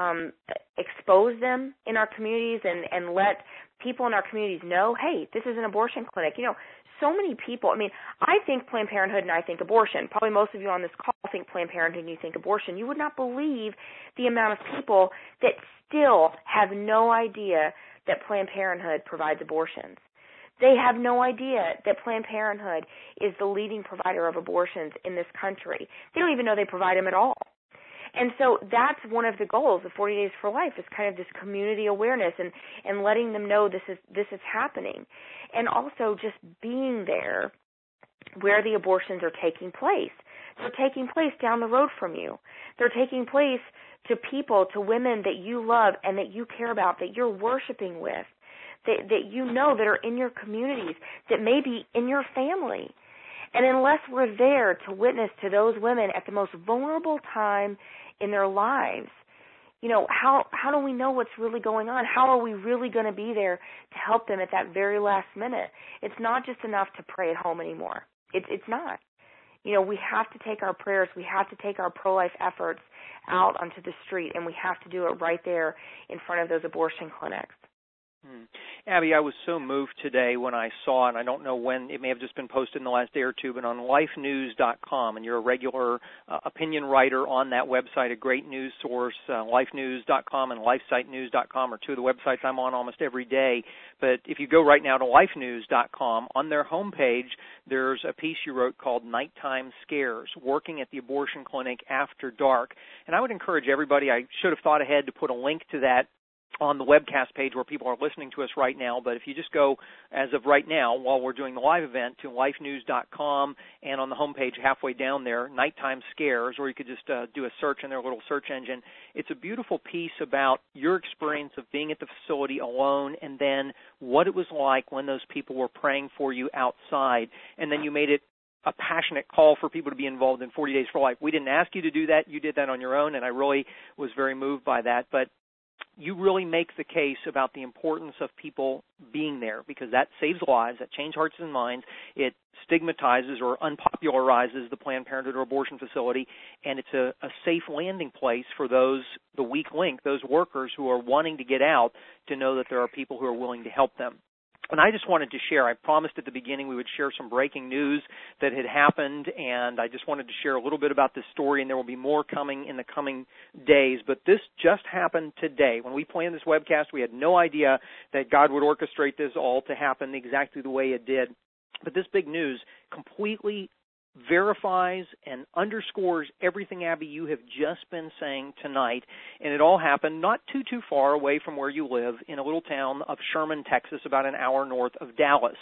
S3: expose them in our communities and let people in our communities know, hey, this is an abortion clinic. So many people, I think Planned Parenthood and I think abortion. Probably most of you on this call think Planned Parenthood and you think abortion. You would not believe the amount of people that still have no idea that Planned Parenthood provides abortions. They have no idea that Planned Parenthood is the leading provider of abortions in this country. They don't even know they provide them at all. And so that's one of the goals of 40 Days for Life, is kind of this community awareness and letting them know this is happening. And also just being there where the abortions are taking place. They're taking place down the road from you. They're taking place to people, to women that you love and that you care about, that you're worshiping with, that that are in your communities, that may be in your family. And unless we're there to witness to those women at the most vulnerable time in their lives, how do we know what's really going on? How are we really going to be there to help them at that very last minute? It's not just enough to pray at home anymore. It's not. We have to take our prayers, we have to take our pro-life efforts out onto the street, and we have to do it right there in front of those abortion clinics.
S1: Abby, I was so moved today when I saw, and I don't know when, it may have just been posted in the last day or two, but on lifenews.com, and you're a regular opinion writer on that website, a great news source. Lifenews.com and LifeSiteNews.com are two of the websites I'm on almost every day. But if you go right now to lifenews.com, on their homepage, there's a piece you wrote called Nighttime Scares, Working at the Abortion Clinic After Dark. And I would encourage everybody, I should have thought ahead to put a link to that on the webcast page where people are listening to us right now, but if you just go, as of right now, while we're doing the live event, to lifenews.com, and on the homepage halfway down there, Nighttime Scares, or you could just do a search in their little search engine. It's a beautiful piece about your experience of being at the facility alone, and then what it was like when those people were praying for you outside, and then you made it a passionate call for people to be involved in 40 Days for Life. We didn't ask you to do that. You did that on your own, and I really was very moved by that. But you really make the case about the importance of people being there, because that saves lives, that changes hearts and minds. It stigmatizes or unpopularizes the Planned Parenthood or abortion facility, and it's a safe landing place for those, the weak link, those workers who are wanting to get out, to know that there are people who are willing to help them. And I just wanted to share, I promised at the beginning we would share some breaking news that had happened, and I just wanted to share a little bit about this story, and there will be more coming in the coming days. But this just happened today. When we planned this webcast, we had no idea that God would orchestrate this all to happen exactly the way it did. But this big news completely verifies and underscores everything, Abby, you have just been saying tonight. And it all happened not too far away from where you live, in a little town of Sherman, Texas, about an hour north of Dallas.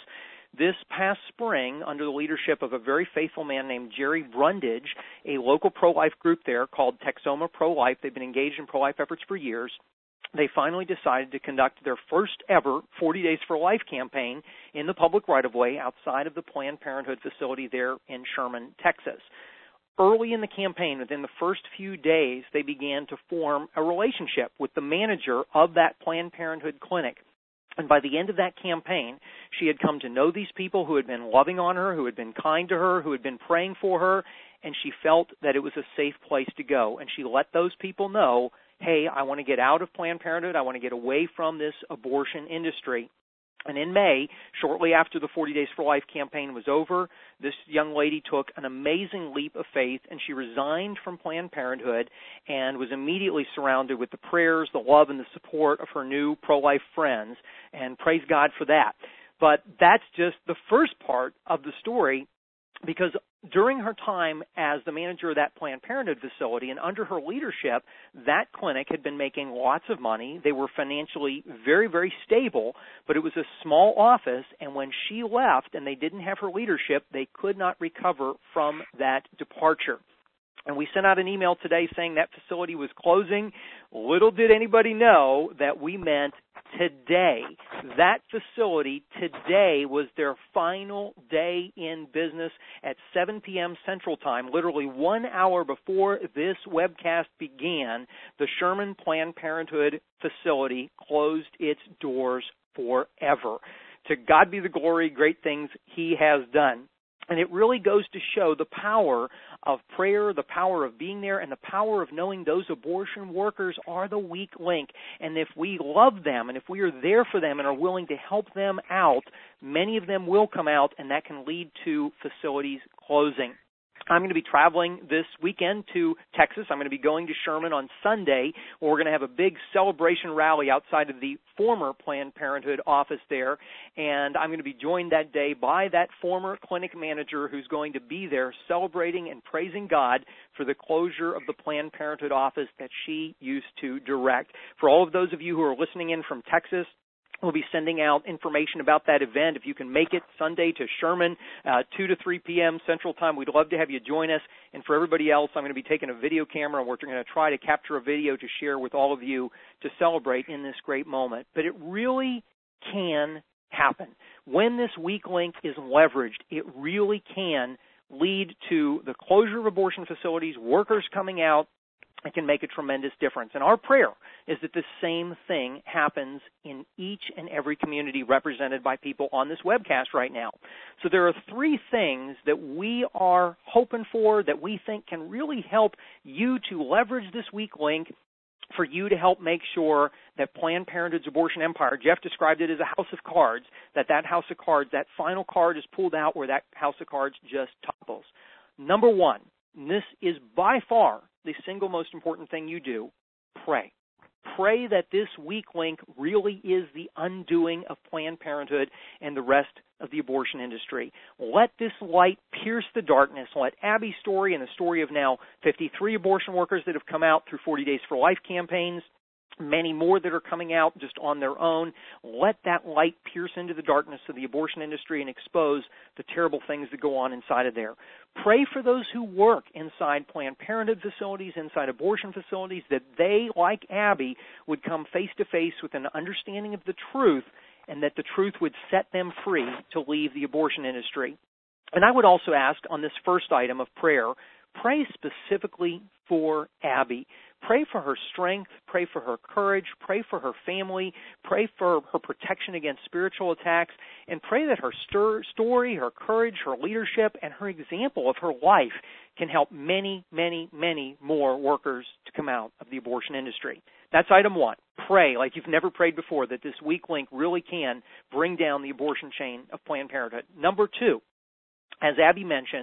S1: this past spring, under the leadership of a very faithful man named Jerry Brundage, a local pro-life group there called Texoma Pro-Life, they've been engaged in pro-life efforts for years, they finally decided to conduct their first ever 40 Days for Life campaign in the public right-of-way outside of the Planned Parenthood facility there in Sherman, Texas. Early in the campaign, within the first few days, they began to form a relationship with the manager of that Planned Parenthood clinic. And by the end of that campaign, she had come to know these people who had been loving on her, who had been kind to her, who had been praying for her, and she felt that it was a safe place to go. And she let those people know, hey, I want to get out of Planned Parenthood. I want to get away from this abortion industry. And in May, shortly after the 40 Days for Life campaign was over, this young lady took an amazing leap of faith, and she resigned from Planned Parenthood and was immediately surrounded with the prayers, the love, and the support of her new pro-life friends, and praise God for that. But that's just the first part of the story, because during her time as the manager of that Planned Parenthood facility and under her leadership, that clinic had been making lots of money. They were financially very, very stable, but it was a small office, and when she left and they didn't have her leadership, they could not recover from that departure. And we sent out an email today saying that facility was closing. Little did anybody know that we meant today. That facility today was their final day in business at 7 p.m. Central Time. Literally 1 hour before this webcast began, the Sherman Planned Parenthood facility closed its doors forever. To God be the glory, great things He has done. And it really goes to show the power of prayer, the power of being there, and the power of knowing those abortion workers are the weak link. And if we love them, and if we are there for them and are willing to help them out, many of them will come out, and that can lead to facilities closing. I'm going to be traveling this weekend to Texas. I'm going to be going to Sherman on Sunday, where we're going to have a big celebration rally outside of the former Planned Parenthood office there. And I'm going to be joined that day by that former clinic manager who's going to be there celebrating and praising God for the closure of the Planned Parenthood office that she used to direct. For all of those of you who are listening in from Texas, we'll be sending out information about that event. If you can make it Sunday to Sherman, 2 to 3 p.m. Central Time, we'd love to have you join us. And for everybody else, I'm going to be taking a video camera, and we're going to try to capture a video to share with all of you to celebrate in this great moment. But it really can happen. When this weak link is leveraged, it really can lead to the closure of abortion facilities, workers coming out. It can make a tremendous difference. And our prayer is that the same thing happens in each and every community represented by people on this webcast right now. So there are 3 things that we are hoping for that we think can really help you to leverage this weak link for you to help make sure that Planned Parenthood's abortion empire, Jeff described it as a house of cards, that house of cards, that final card is pulled out where that house of cards just topples. Number 1, and this is by far the single most important thing you do, pray. Pray that this weak link really is the undoing of Planned Parenthood and the rest of the abortion industry. Let this light pierce the darkness. Let Abby's story and the story of now 53 abortion workers that have come out through 40 Days for Life campaigns, many more that are coming out just on their own. Let that light pierce into the darkness of the abortion industry and expose the terrible things that go on inside of there. Pray for those who work inside Planned Parenthood facilities, inside abortion facilities, that they, like Abby, would come face to face with an understanding of the truth, and that the truth would set them free to leave the abortion industry. And I would also ask on this first item of prayer, pray specifically for Abby. Pray for her strength, pray for her courage, pray for her family, pray for her protection against spiritual attacks, and pray that her story, her courage, her leadership, and her example of her life can help many, many, many more workers to come out of the abortion industry. That's item 1. Pray like you've never prayed before that this weak link really can bring down the abortion chain of Planned Parenthood. Number 2, as Abby mentioned,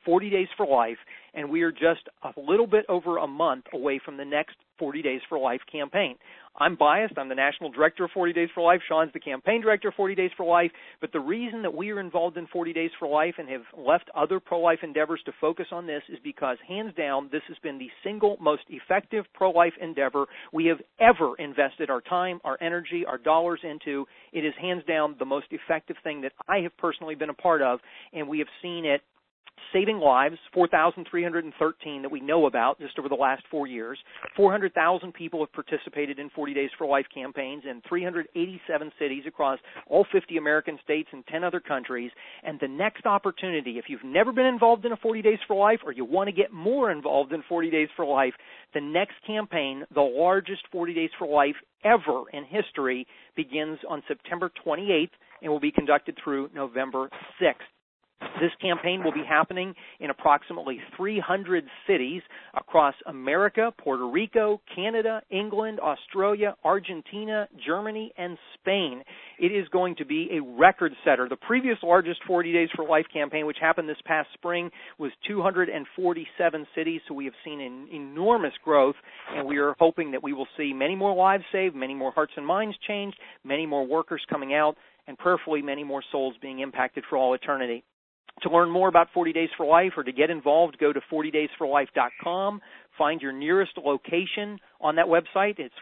S1: 40 Days for Life, and we are just a little bit over a month away from the next 40 Days for Life campaign. I'm biased. I'm the National Director of 40 Days for Life. Sean's the Campaign Director of 40 Days for Life. But the reason that we are involved in 40 Days for Life and have left other pro-life endeavors to focus on this is because, hands down, this has been the single most effective pro-life endeavor we have ever invested our time, our energy, our dollars into. It is, hands down, the most effective thing that I have personally been a part of, and we have seen it saving lives, 4,313 that we know about just over the last 4 years. 400,000 people have participated in 40 Days for Life campaigns in 387 cities across all 50 American states and 10 other countries. And the next opportunity, if you've never been involved in a 40 Days for Life or you want to get more involved in 40 Days for Life, the next campaign, the largest 40 Days for Life ever in history, begins on September 28th and will be conducted through November 6th. This campaign will be happening in approximately 300 cities across America, Puerto Rico, Canada, England, Australia, Argentina, Germany, and Spain. It is going to be a record setter. The previous largest 40 Days for Life campaign, which happened this past spring, was 247 cities, so we have seen an enormous growth, and we are hoping that we will see many more lives saved, many more hearts and minds changed, many more workers coming out, and prayerfully many more souls being impacted for all eternity. To learn more about 40 Days for Life or to get involved, go to 40daysforlife.com. Find your nearest location on that website. It's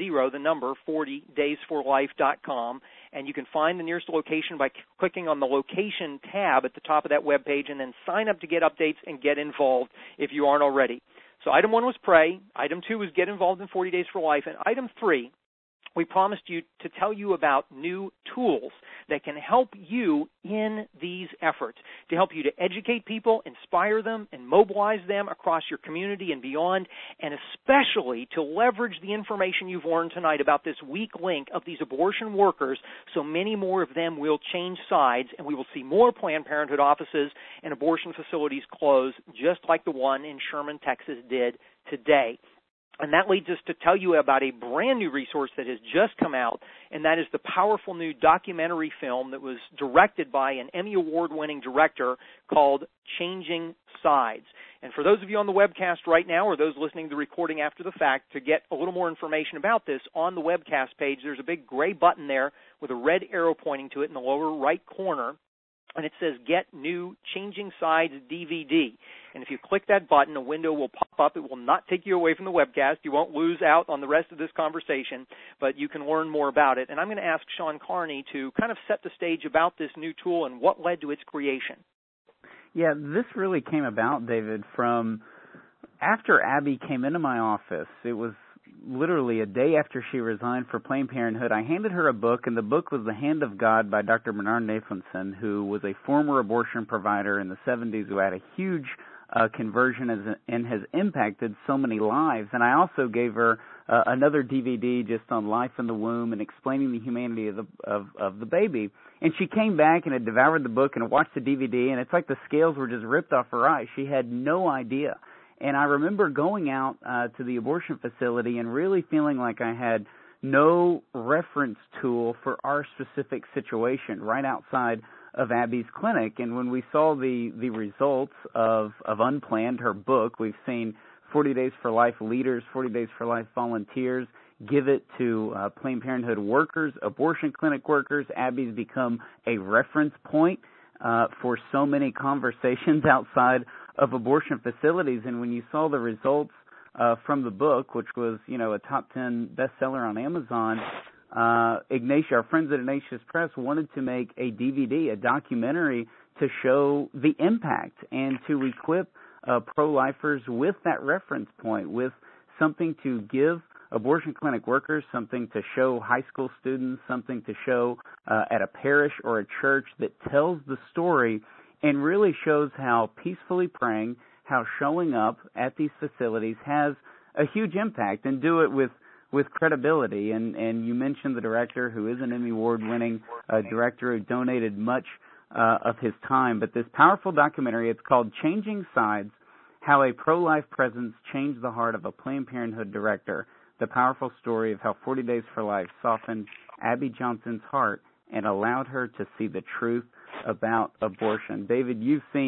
S1: 40daysforlife.com. And you can find the nearest location by clicking on the location tab at the top of that webpage and then sign up to get updates and get involved if you aren't already. So item 1 was pray. Item 2 was get involved in 40 Days for Life. And item 3, we promised you to tell you about new tools that can help you in these efforts, to help you to educate people, inspire them, and mobilize them across your community and beyond, and especially to leverage the information you've learned tonight about this weak link of these abortion workers so many more of them will change sides, and we will see more Planned Parenthood offices and abortion facilities close, just like the one in Sherman, Texas did today. And that leads us to tell you about a brand new resource that has just come out, and that is the powerful new documentary film that was directed by an Emmy Award-winning director called Changing Sides. And for those of you on the webcast right now or those listening to the recording after the fact, to get a little more information about this, on the webcast page there's a big gray button there with a red arrow pointing to it in the lower right corner. And it says Get New Changing Sides DVD. And if you click that button, a window will pop up. It will not take you away from the webcast. You won't lose out on the rest of this conversation, but you can learn more about it. And I'm going to ask Sean Carney to kind of set the stage about this new tool and what led to its creation.
S2: Yeah, this really came about, David, from after Abby came into my office. It was literally a day after she resigned for Planned Parenthood. I handed her a book, and the book was The Hand of God by Dr. Bernard Nathanson, who was a former abortion provider in the 70s who had a huge conversion and has impacted so many lives. And I also gave her another DVD just on life in the womb and explaining the humanity of the baby. And she came back and had devoured the book and watched the DVD, and it's like the scales were just ripped off her eyes. She had no idea. And I remember going out to the abortion facility and really feeling like I had no reference tool for our specific situation right outside of Abby's clinic. And when we saw the results of Unplanned, her book, we've seen 40 Days for Life leaders, 40 Days for Life volunteers give it to Planned Parenthood workers, abortion clinic workers. Abby's become a reference point for so many conversations outside of abortion facilities. And when you saw the results from the book, which was, a top 10 bestseller on Amazon, Ignatia, our friends at Ignatius Press, wanted to make a DVD, a documentary, to show the impact and to equip pro-lifers with that reference point, with something to give abortion clinic workers, something to show high school students, something to show at a parish or a church that tells the story and really shows how peacefully praying, how showing up at these facilities has a huge impact, and do it with credibility. And you mentioned the director, who is an Emmy Award-winning director who donated much of his time. But this powerful documentary, it's called Changing Sides, How a Pro-Life Presence Changed the Heart of a Planned Parenthood Director, the powerful story of how 40 Days for Life softened Abby Johnson's heart and allowed her to see the truth about abortion. David, you've seen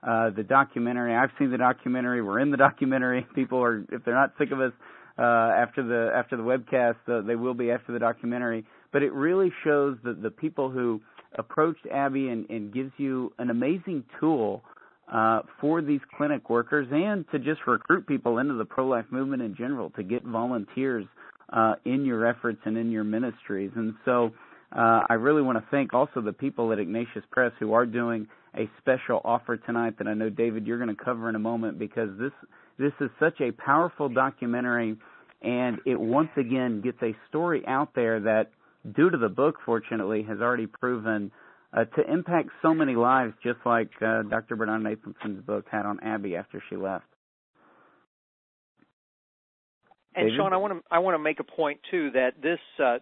S2: the documentary. I've seen the documentary. We're in the documentary. People are, if they're not sick of us after the webcast, they will be after the documentary. But it really shows the people who approached Abby and gives you an amazing tool for these clinic workers and to just recruit people into the pro-life movement in general, to get volunteers in your efforts and in your ministries. And so I really want to thank also the people at Ignatius Press who are doing a special offer tonight that I know, David, you're going to cover in a moment, because this is such a powerful documentary, and it once again gets a story out there that, due to the book, fortunately, has already proven to impact so many lives, just like Dr. Bernard Nathanson's book had on Abby after she left.
S1: And
S2: David?
S1: Sean, I want to make a point too that this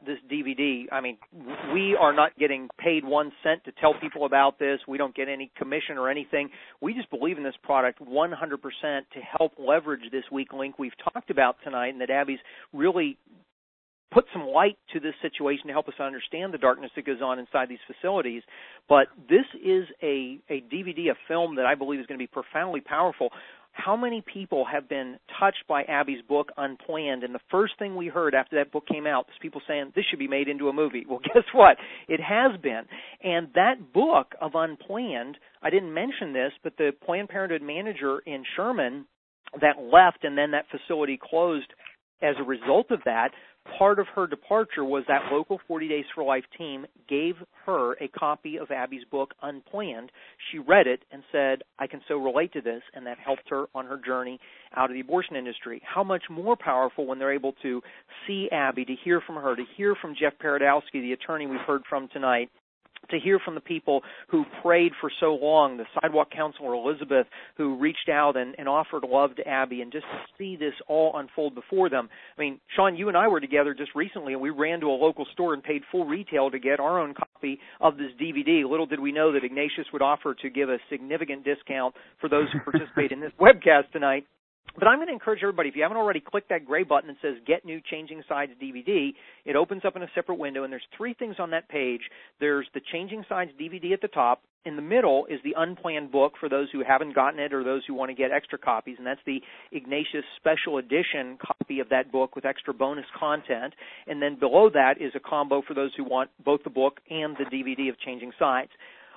S1: DVD. I mean, we are not getting paid 1 cent to tell people about this. We don't get any commission or anything. We just believe in this product 100% to help leverage this weak link we've talked about tonight, and that Abby's really put some light to this situation to help us understand the darkness that goes on inside these facilities. But this is a DVD, a film that I believe is going to be profoundly powerful. How many people have been touched by Abby's book, Unplanned? And the first thing we heard after that book came out was people saying, this should be made into a movie. Well, guess what? It has been. And that book of Unplanned, I didn't mention this, but the Planned Parenthood manager in Sherman that left and then that facility closed as a result of that, part of her departure was that local 40 Days for Life team gave her a copy of Abby's book, Unplanned. She read it and said, I can so relate to this, and that helped her on her journey out of the abortion industry. How much more powerful when they're able to see Abby, to hear from her, to hear from Jeff Paradowski, the attorney we've heard from tonight, to hear from the people who prayed for so long, the sidewalk counselor Elizabeth, who reached out and offered love to Abby, and just to see this all unfold before them. I mean, Sean, you and I were together just recently, and we ran to a local store and paid full retail to get our own copy of this DVD. Little did we know that Ignatius would offer to give a significant discount for those who participate in this webcast tonight. But I'm going to encourage everybody, if you haven't already, click that gray button that says Get New Changing Sides DVD. It opens up in a separate window, and there's 3 things on that page. There's the Changing Sides DVD at the top. In the middle is the Unplanned book for those who haven't gotten it or those who want to get extra copies, and that's the Ignatius Special Edition copy of that book with extra bonus content. And then below that is a combo for those who want both the book and the DVD of Changing Sides.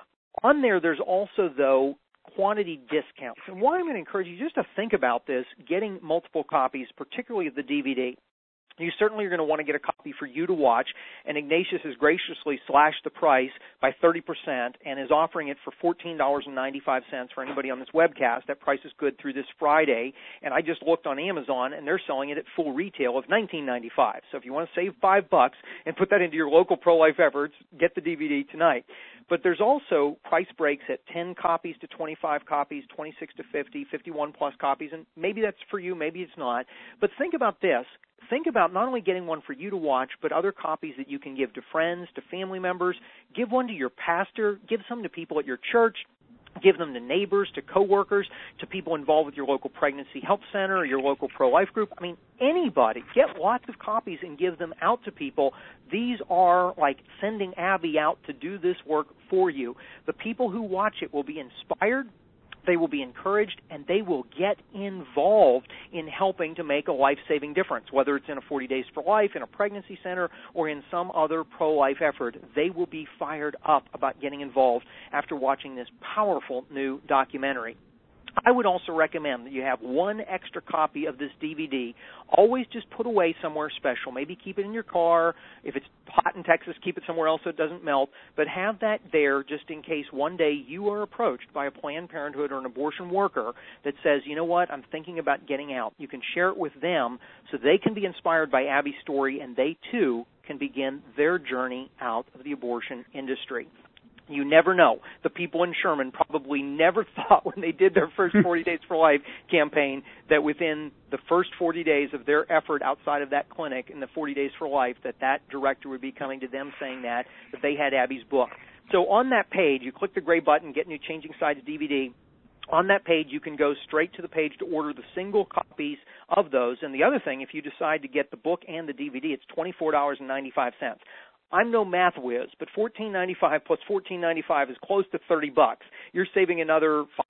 S1: On there's also, though, quantity discounts. And why I'm going to encourage you just to think about this, getting multiple copies, particularly of the DVD. You certainly are going to want to get a copy for you to watch, and Ignatius has graciously slashed the price by 30% and is offering it for $14.95 for anybody on this webcast. That price is good through this Friday, and I just looked on Amazon, and they're selling it at full retail of $19.95. So if you want to save $5 and put that into your local pro-life efforts, get the DVD tonight. But there's also price breaks at 10 copies to 25 copies, 26 to 50, 51-plus copies, and maybe that's for you, maybe it's not. But think about this. Think about not only getting one for you to watch, but other copies that you can give to friends, to family members. Give one to your pastor. Give some to people at your church. Give them to neighbors, to coworkers, to people involved with your local pregnancy help center or your local pro-life group. I mean, anybody. Get lots of copies and give them out to people. These are like sending Abby out to do this work for you. The people who watch it will be inspired, they will be encouraged, and they will get involved in helping to make a life-saving difference, whether it's in a 40 Days for Life, in a pregnancy center, or in some other pro-life effort. They will be fired up about getting involved after watching this powerful new documentary. I would also recommend that you have one extra copy of this DVD. Always just put away somewhere special. Maybe keep it in your car. If it's hot in Texas, keep it somewhere else so it doesn't melt. But have that there just in case one day you are approached by a Planned Parenthood or an abortion worker that says, you know what, I'm thinking about getting out. You can share it with them so they can be inspired by Abby's story, and they, too, can begin their journey out of the abortion industry. You never know. The people in Sherman probably never thought when they did their first 40 Days for Life campaign that within the first 40 days of their effort outside of that clinic in the 40 Days for Life that director would be coming to them saying that they had Abby's book. So on that page, you click the gray button, Get New Changing Sides DVD. On that page, you can go straight to the page to order the single copies of those. And the other thing, if you decide to get the book and the DVD, it's $24.95. I'm no math whiz, but $14.95 plus $14.95 is close to $30. You're saving another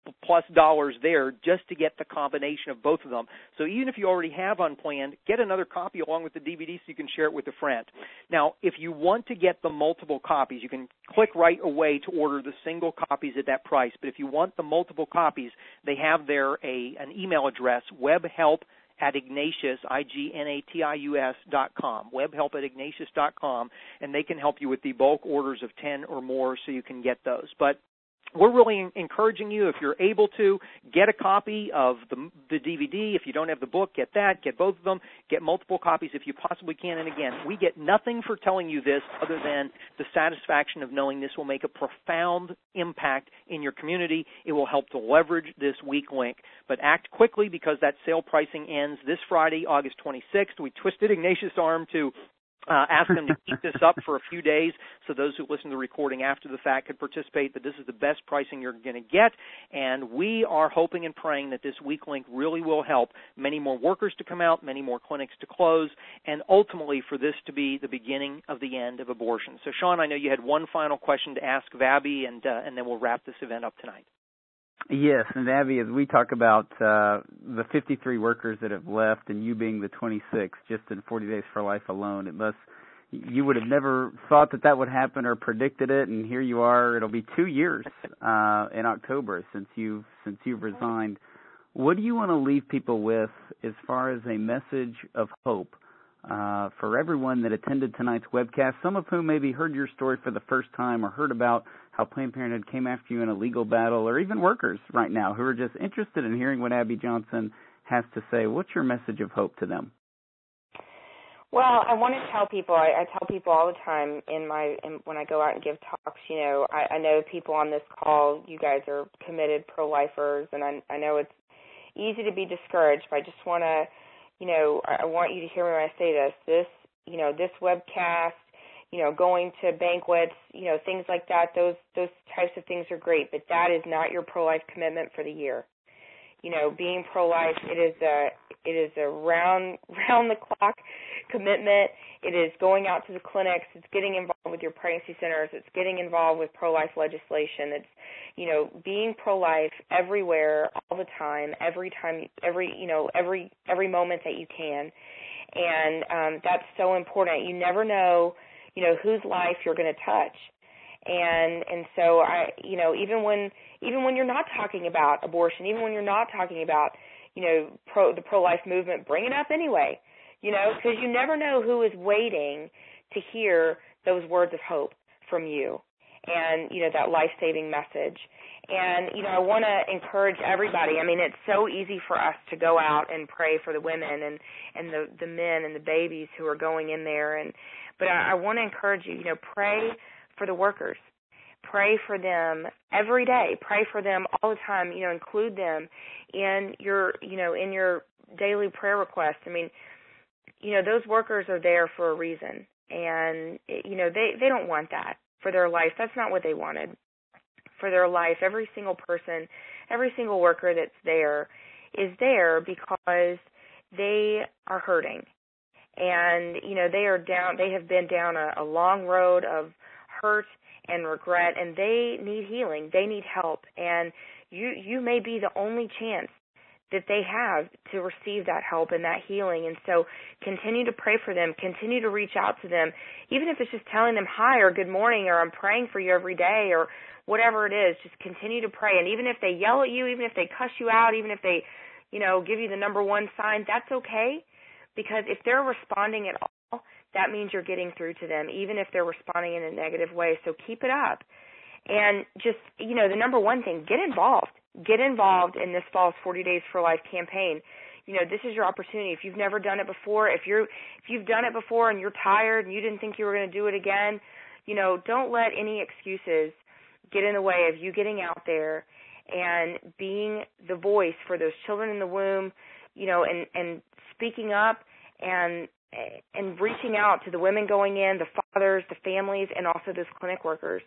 S1: plus dollars there just to get the combination of both of them. So even if you already have Unplanned, get another copy along with the DVD so you can share it with a friend. Now, if you want to get the multiple copies, you can click right away to order the single copies at that price. But if you want the multiple copies, they have there an email address, webhelp@Ignatius, IGNATIUS.com, webhelp@Ignatius.com, and they can help you with the bulk orders of 10 or more so you can get those. But we're really encouraging you, if you're able to, get a copy of the DVD. If you don't have the book, get that. Get both of them. Get multiple copies if you possibly can. And again, we get nothing for telling you this other than the satisfaction of knowing this will make a profound impact in your community. It will help to leverage this weak link. But act quickly because that sale pricing ends this Friday, August 26th. We twisted Ignatius' arm to ask them to keep this up for a few days so those who listen to the recording after the fact could participate, but this is the best pricing you're going to get, and we are hoping and praying that this weak link really will help many more workers to come out, many more clinics to close, and ultimately for this to be the beginning of the end of abortion. So, Sean, I know you had one final question to ask Abby, and then we'll wrap this event up tonight.
S2: Yes, and Abby, as we talk about the 53 workers that have left and you being the 26 just in 40 Days for Life alone, you would have never thought that would happen or predicted it, and here you are. It'll be 2 years in October since you've resigned. What do you want to leave people with as far as a message of hope for everyone that attended tonight's webcast, some of whom maybe heard your story for the first time or heard about how Planned Parenthood came after you in a legal battle, or even workers right now who are just interested in hearing what Abby Johnson has to say? What's your message of hope to them?
S3: Well, I want to tell people, I tell people all the time when I go out and give talks, I know people on this call, you guys are committed pro-lifers, and I know it's easy to be discouraged, but I just want to, I want you to hear me when I say this, this webcast, going to banquets, things like that, those types of things are great, but that is not your pro-life commitment for the year. Being pro-life, it is a round the clock commitment. It is going out to the clinics. It's getting involved with your pregnancy centers. It's getting involved with pro-life legislation. It's, being pro-life everywhere, all the time, every moment that you can. And that's so important. You never know, whose life you're going to touch. And so even when you're not talking about abortion, even when you're not talking about, the pro-life movement, bring it up anyway, because you never know who is waiting to hear those words of hope from you and, that life-saving message. And, I want to encourage everybody. I mean, it's so easy for us to go out and pray for the women and the men and the babies who are going in there. But I want to encourage you, pray for the workers. Pray for them every day. Pray for them all the time. Include them in your daily prayer requests. I mean, those workers are there for a reason, and they don't want that for their life. That's not what they wanted for their life. Every single person, every single worker that's there is there because they are hurting, and they are down. They have been down a long road of hurt and regret, and they need healing. They need help, and you may be the only chance that they have to receive that help and that healing. And so continue to pray for them, continue to reach out to them, even if it's just telling them hi or good morning or I'm praying for you every day or whatever it is. Just continue to pray. And even if they yell at you, even if they cuss you out, even if they, give you the number one sign, that's okay, because if they're responding at all, that means you're getting through to them, even if they're responding in a negative way. So keep it up. And just, the number one thing, get involved. Get involved in this fall's 40 Days for Life campaign. This is your opportunity. If you've never done it before, if you've done it before and you're tired and you didn't think you were going to do it again, don't let any excuses get in the way of you getting out there and being the voice for those children in the womb, and speaking up and reaching out to the women going in, the fathers, the families, and also those clinic workers.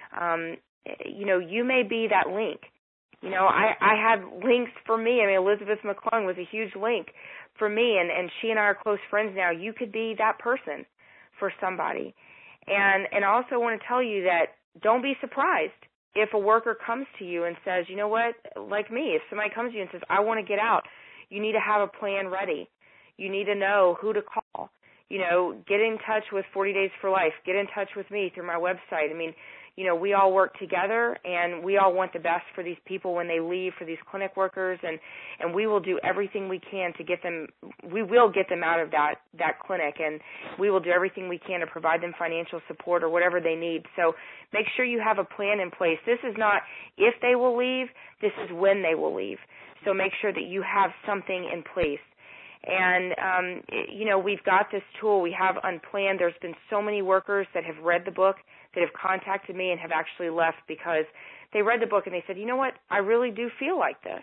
S3: You may be that link. I had links for me. I mean, Elizabeth McClung was a huge link for me, and she and I are close friends now. You could be that person for somebody. And I also want to tell you that don't be surprised if a worker comes to you and says, you know what, like me, if somebody comes to you and says, I want to get out, you need to have a plan ready. You need to know who to call. You know, get in touch with 40 Days for Life. Get in touch with me through my website. I mean, you know, we all work together, and we all want the best for these people when they leave, for these clinic workers, and we will do everything we can to get them, we will get them out of that clinic, and we will do everything we can to provide them financial support or whatever they need. So make sure you have a plan in place. This is not if they will leave, this is when they will leave. So make sure that you have something in place. And, you know, we've got this tool. We have Unplanned. There's been so many workers that have read the book that have contacted me and have actually left because they read the book and they said, you know what, I really do feel like this.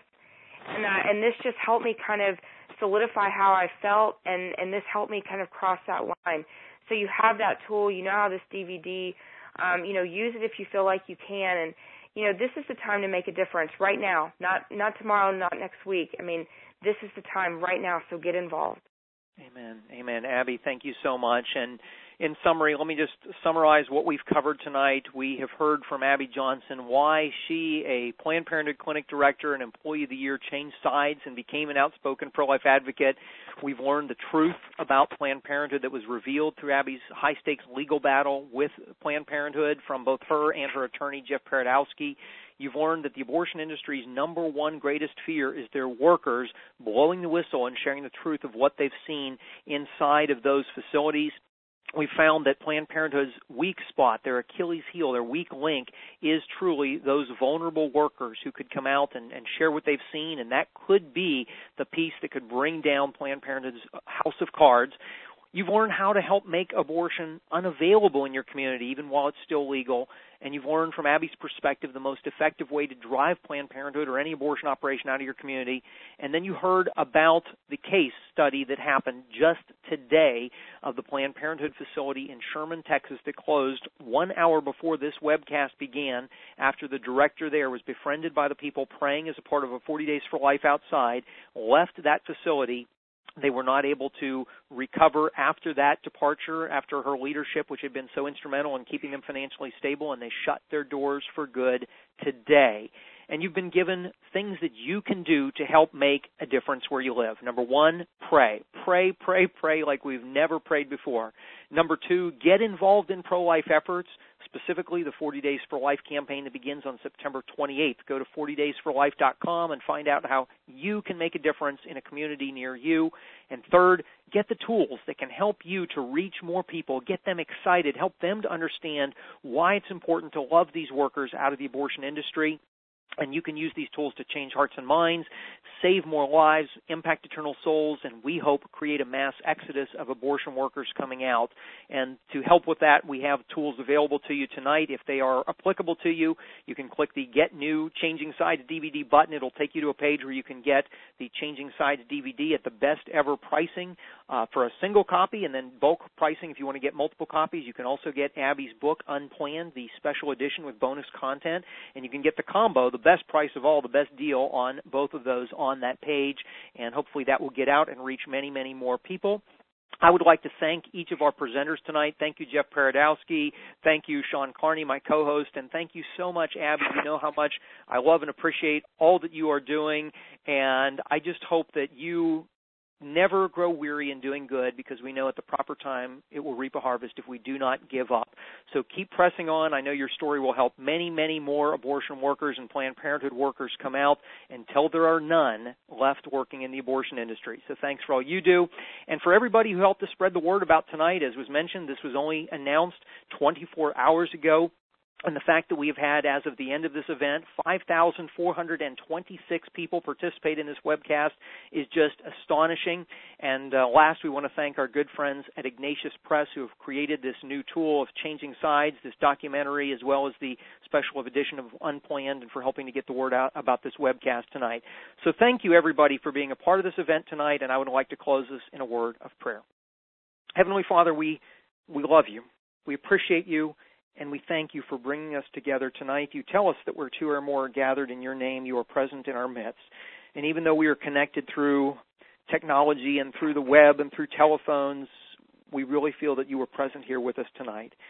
S3: And this just helped me kind of solidify how I felt, and this helped me kind of cross that line. So you have that tool. You know how this DVD, you know, use it if you feel like you can. And, you know, this is the time to make a difference right now, not tomorrow, not next week. I mean, this is the time right now, so get involved.
S1: Amen. Amen. Abby, thank you so much. And in summary, let me just summarize what we've covered tonight. We have heard from Abby Johnson why she, a Planned Parenthood clinic director and Employee of the Year, changed sides and became an outspoken pro-life advocate. We've learned the truth about Planned Parenthood that was revealed through Abby's high-stakes legal battle with Planned Parenthood from both her and her attorney, Jeff Paradowski. You've learned that the abortion industry's number one greatest fear is their workers blowing the whistle and sharing the truth of what they've seen inside of those facilities. We found that Planned Parenthood's weak spot, their Achilles heel, their weak link, is truly those vulnerable workers who could come out and share what they've seen, and that could be the piece that could bring down Planned Parenthood's house of cards. You've learned how to help make abortion unavailable in your community, even while it's still legal. And you've learned from Abby's perspective the most effective way to drive Planned Parenthood or any abortion operation out of your community. And then you heard about the case study that happened just today of the Planned Parenthood facility in Sherman, Texas, that closed 1 hour before this webcast began after the director there was befriended by the people praying as a part of a 40 Days for Life outside, left that facility. They were not able to recover after that departure, after her leadership, which had been so instrumental in keeping them financially stable, and they shut their doors for good today. And you've been given things that you can do to help make a difference where you live. Number one, pray. Pray, pray, pray like we've never prayed before. Number two, get involved in pro-life efforts, specifically the 40 Days for Life campaign that begins on September 28th. Go to 40daysforlife.com and find out how you can make a difference in a community near you. And third, get the tools that can help you to reach more people, get them excited, help them to understand why it's important to love these workers out of the abortion industry. And you can use these tools to change hearts and minds, save more lives, impact eternal souls, and we hope create a mass exodus of abortion workers coming out. And to help with that, we have tools available to you tonight. If they are applicable to you, you can click the Get New Changing Sides DVD button. It'll take you to a page where you can get the Changing Sides DVD at the best ever pricing for a single copy, and then bulk pricing if you want to get multiple copies. You can also get Abby's book, Unplanned, the special edition with bonus content, and you can get the combo, the best price of all, the best deal on both of those on that page, and hopefully that will get out and reach many, many more people. I would like to thank each of our presenters tonight. Thank you, Jeff Paradowski. Thank you, Sean Carney, my co-host. And thank you so much, Abby. You know how much I love and appreciate all that you are doing. And I just hope that you never grow weary in doing good, because we know at the proper time it will reap a harvest if we do not give up. So keep pressing on. I know your story will help many, many more abortion workers and Planned Parenthood workers come out until there are none left working in the abortion industry. So thanks for all you do. And for everybody who helped to spread the word about tonight, as was mentioned, this was only announced 24 hours ago. And the fact that we have had, as of the end of this event, 5,426 people participate in this webcast is just astonishing. And last, we want to thank our good friends at Ignatius Press, who have created this new tool of Changing Sides, this documentary, as well as the special edition of Unplanned, and for helping to get the word out about this webcast tonight. So thank you, everybody, for being a part of this event tonight, and I would like to close this in a word of prayer. Heavenly Father, we love you. We appreciate you. And we thank you for bringing us together tonight. You tell us that where two or more are gathered in your name, you are present in our midst. And even though we are connected through technology and through the web and through telephones, we really feel that you are present here with us tonight.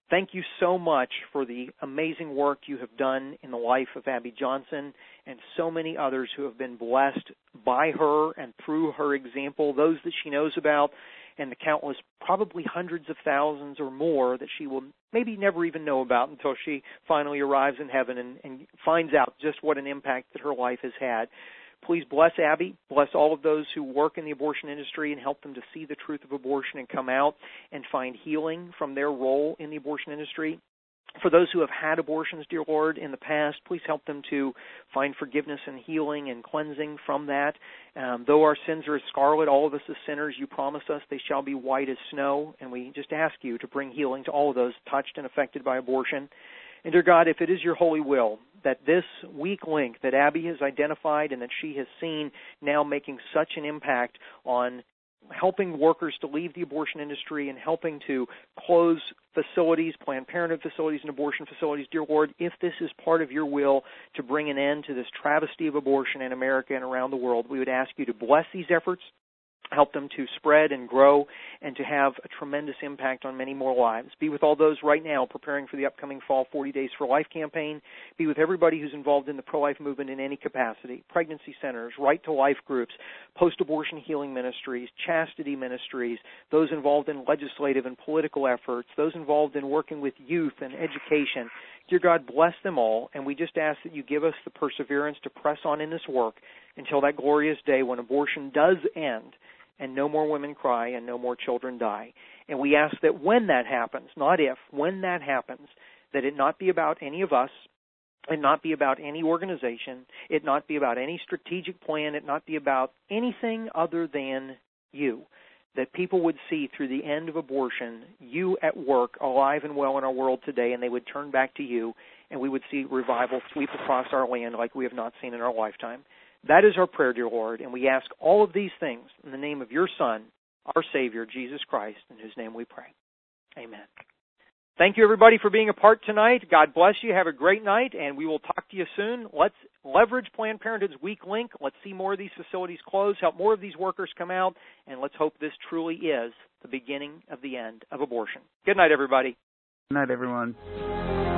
S1: Thank you so much for the amazing work you have done in the life of Abby Johnson and so many others who have been blessed by her and through her example, those that she knows about, and the countless, probably hundreds of thousands or more that she will maybe never even know about until she finally arrives in heaven and finds out just what an impact that her life has had. Please bless Abby, bless all of those who work in the abortion industry and help them to see the truth of abortion and come out and find healing from their role in the abortion industry. For those who have had abortions, dear Lord, in the past, please help them to find forgiveness and healing and cleansing from that. Though our sins are as scarlet, all of us as sinners, you promise us they shall be white as snow, and we just ask you to bring healing to all of those touched and affected by abortion. And, dear God, if it is your holy will that this weak link that Abby has identified and that she has seen now making such an impact on helping workers to leave the abortion industry and helping to close facilities, Planned Parenthood facilities and abortion facilities, dear Lord, if this is part of your will to bring an end to this travesty of abortion in America and around the world, we would ask you to bless these efforts, help them to spread and grow and to have a tremendous impact on many more lives. Be with all those right now preparing for the upcoming Fall 40 Days for Life campaign. Be with everybody who's involved in the pro-life movement in any capacity, pregnancy centers, right-to-life groups, post-abortion healing ministries, chastity ministries, those involved in legislative and political efforts, those involved in working with youth and education. Dear God, bless them all, and we just ask that you give us the perseverance to press on in this work until that glorious day when abortion does end and no more women cry and no more children die. And we ask that when that happens, not if, when that happens, that it not be about any of us, it not be about any organization, it not be about any strategic plan, it not be about anything other than you. That people would see through the end of abortion, you at work, alive and well in our world today, and they would turn back to you, and we would see revival sweep across our land like we have not seen in our lifetime. That is our prayer, dear Lord, and we ask all of these things in the name of your Son, our Savior, Jesus Christ, in whose name we pray. Amen. Thank you, everybody, for being a part tonight. God bless you. Have a great night, and we will talk to you soon. Let's leverage Planned Parenthood's weak link. Let's see more of these facilities close, help more of these workers come out, and let's hope this truly is the beginning of the end of abortion. Good night, everybody.
S2: Good night, everyone.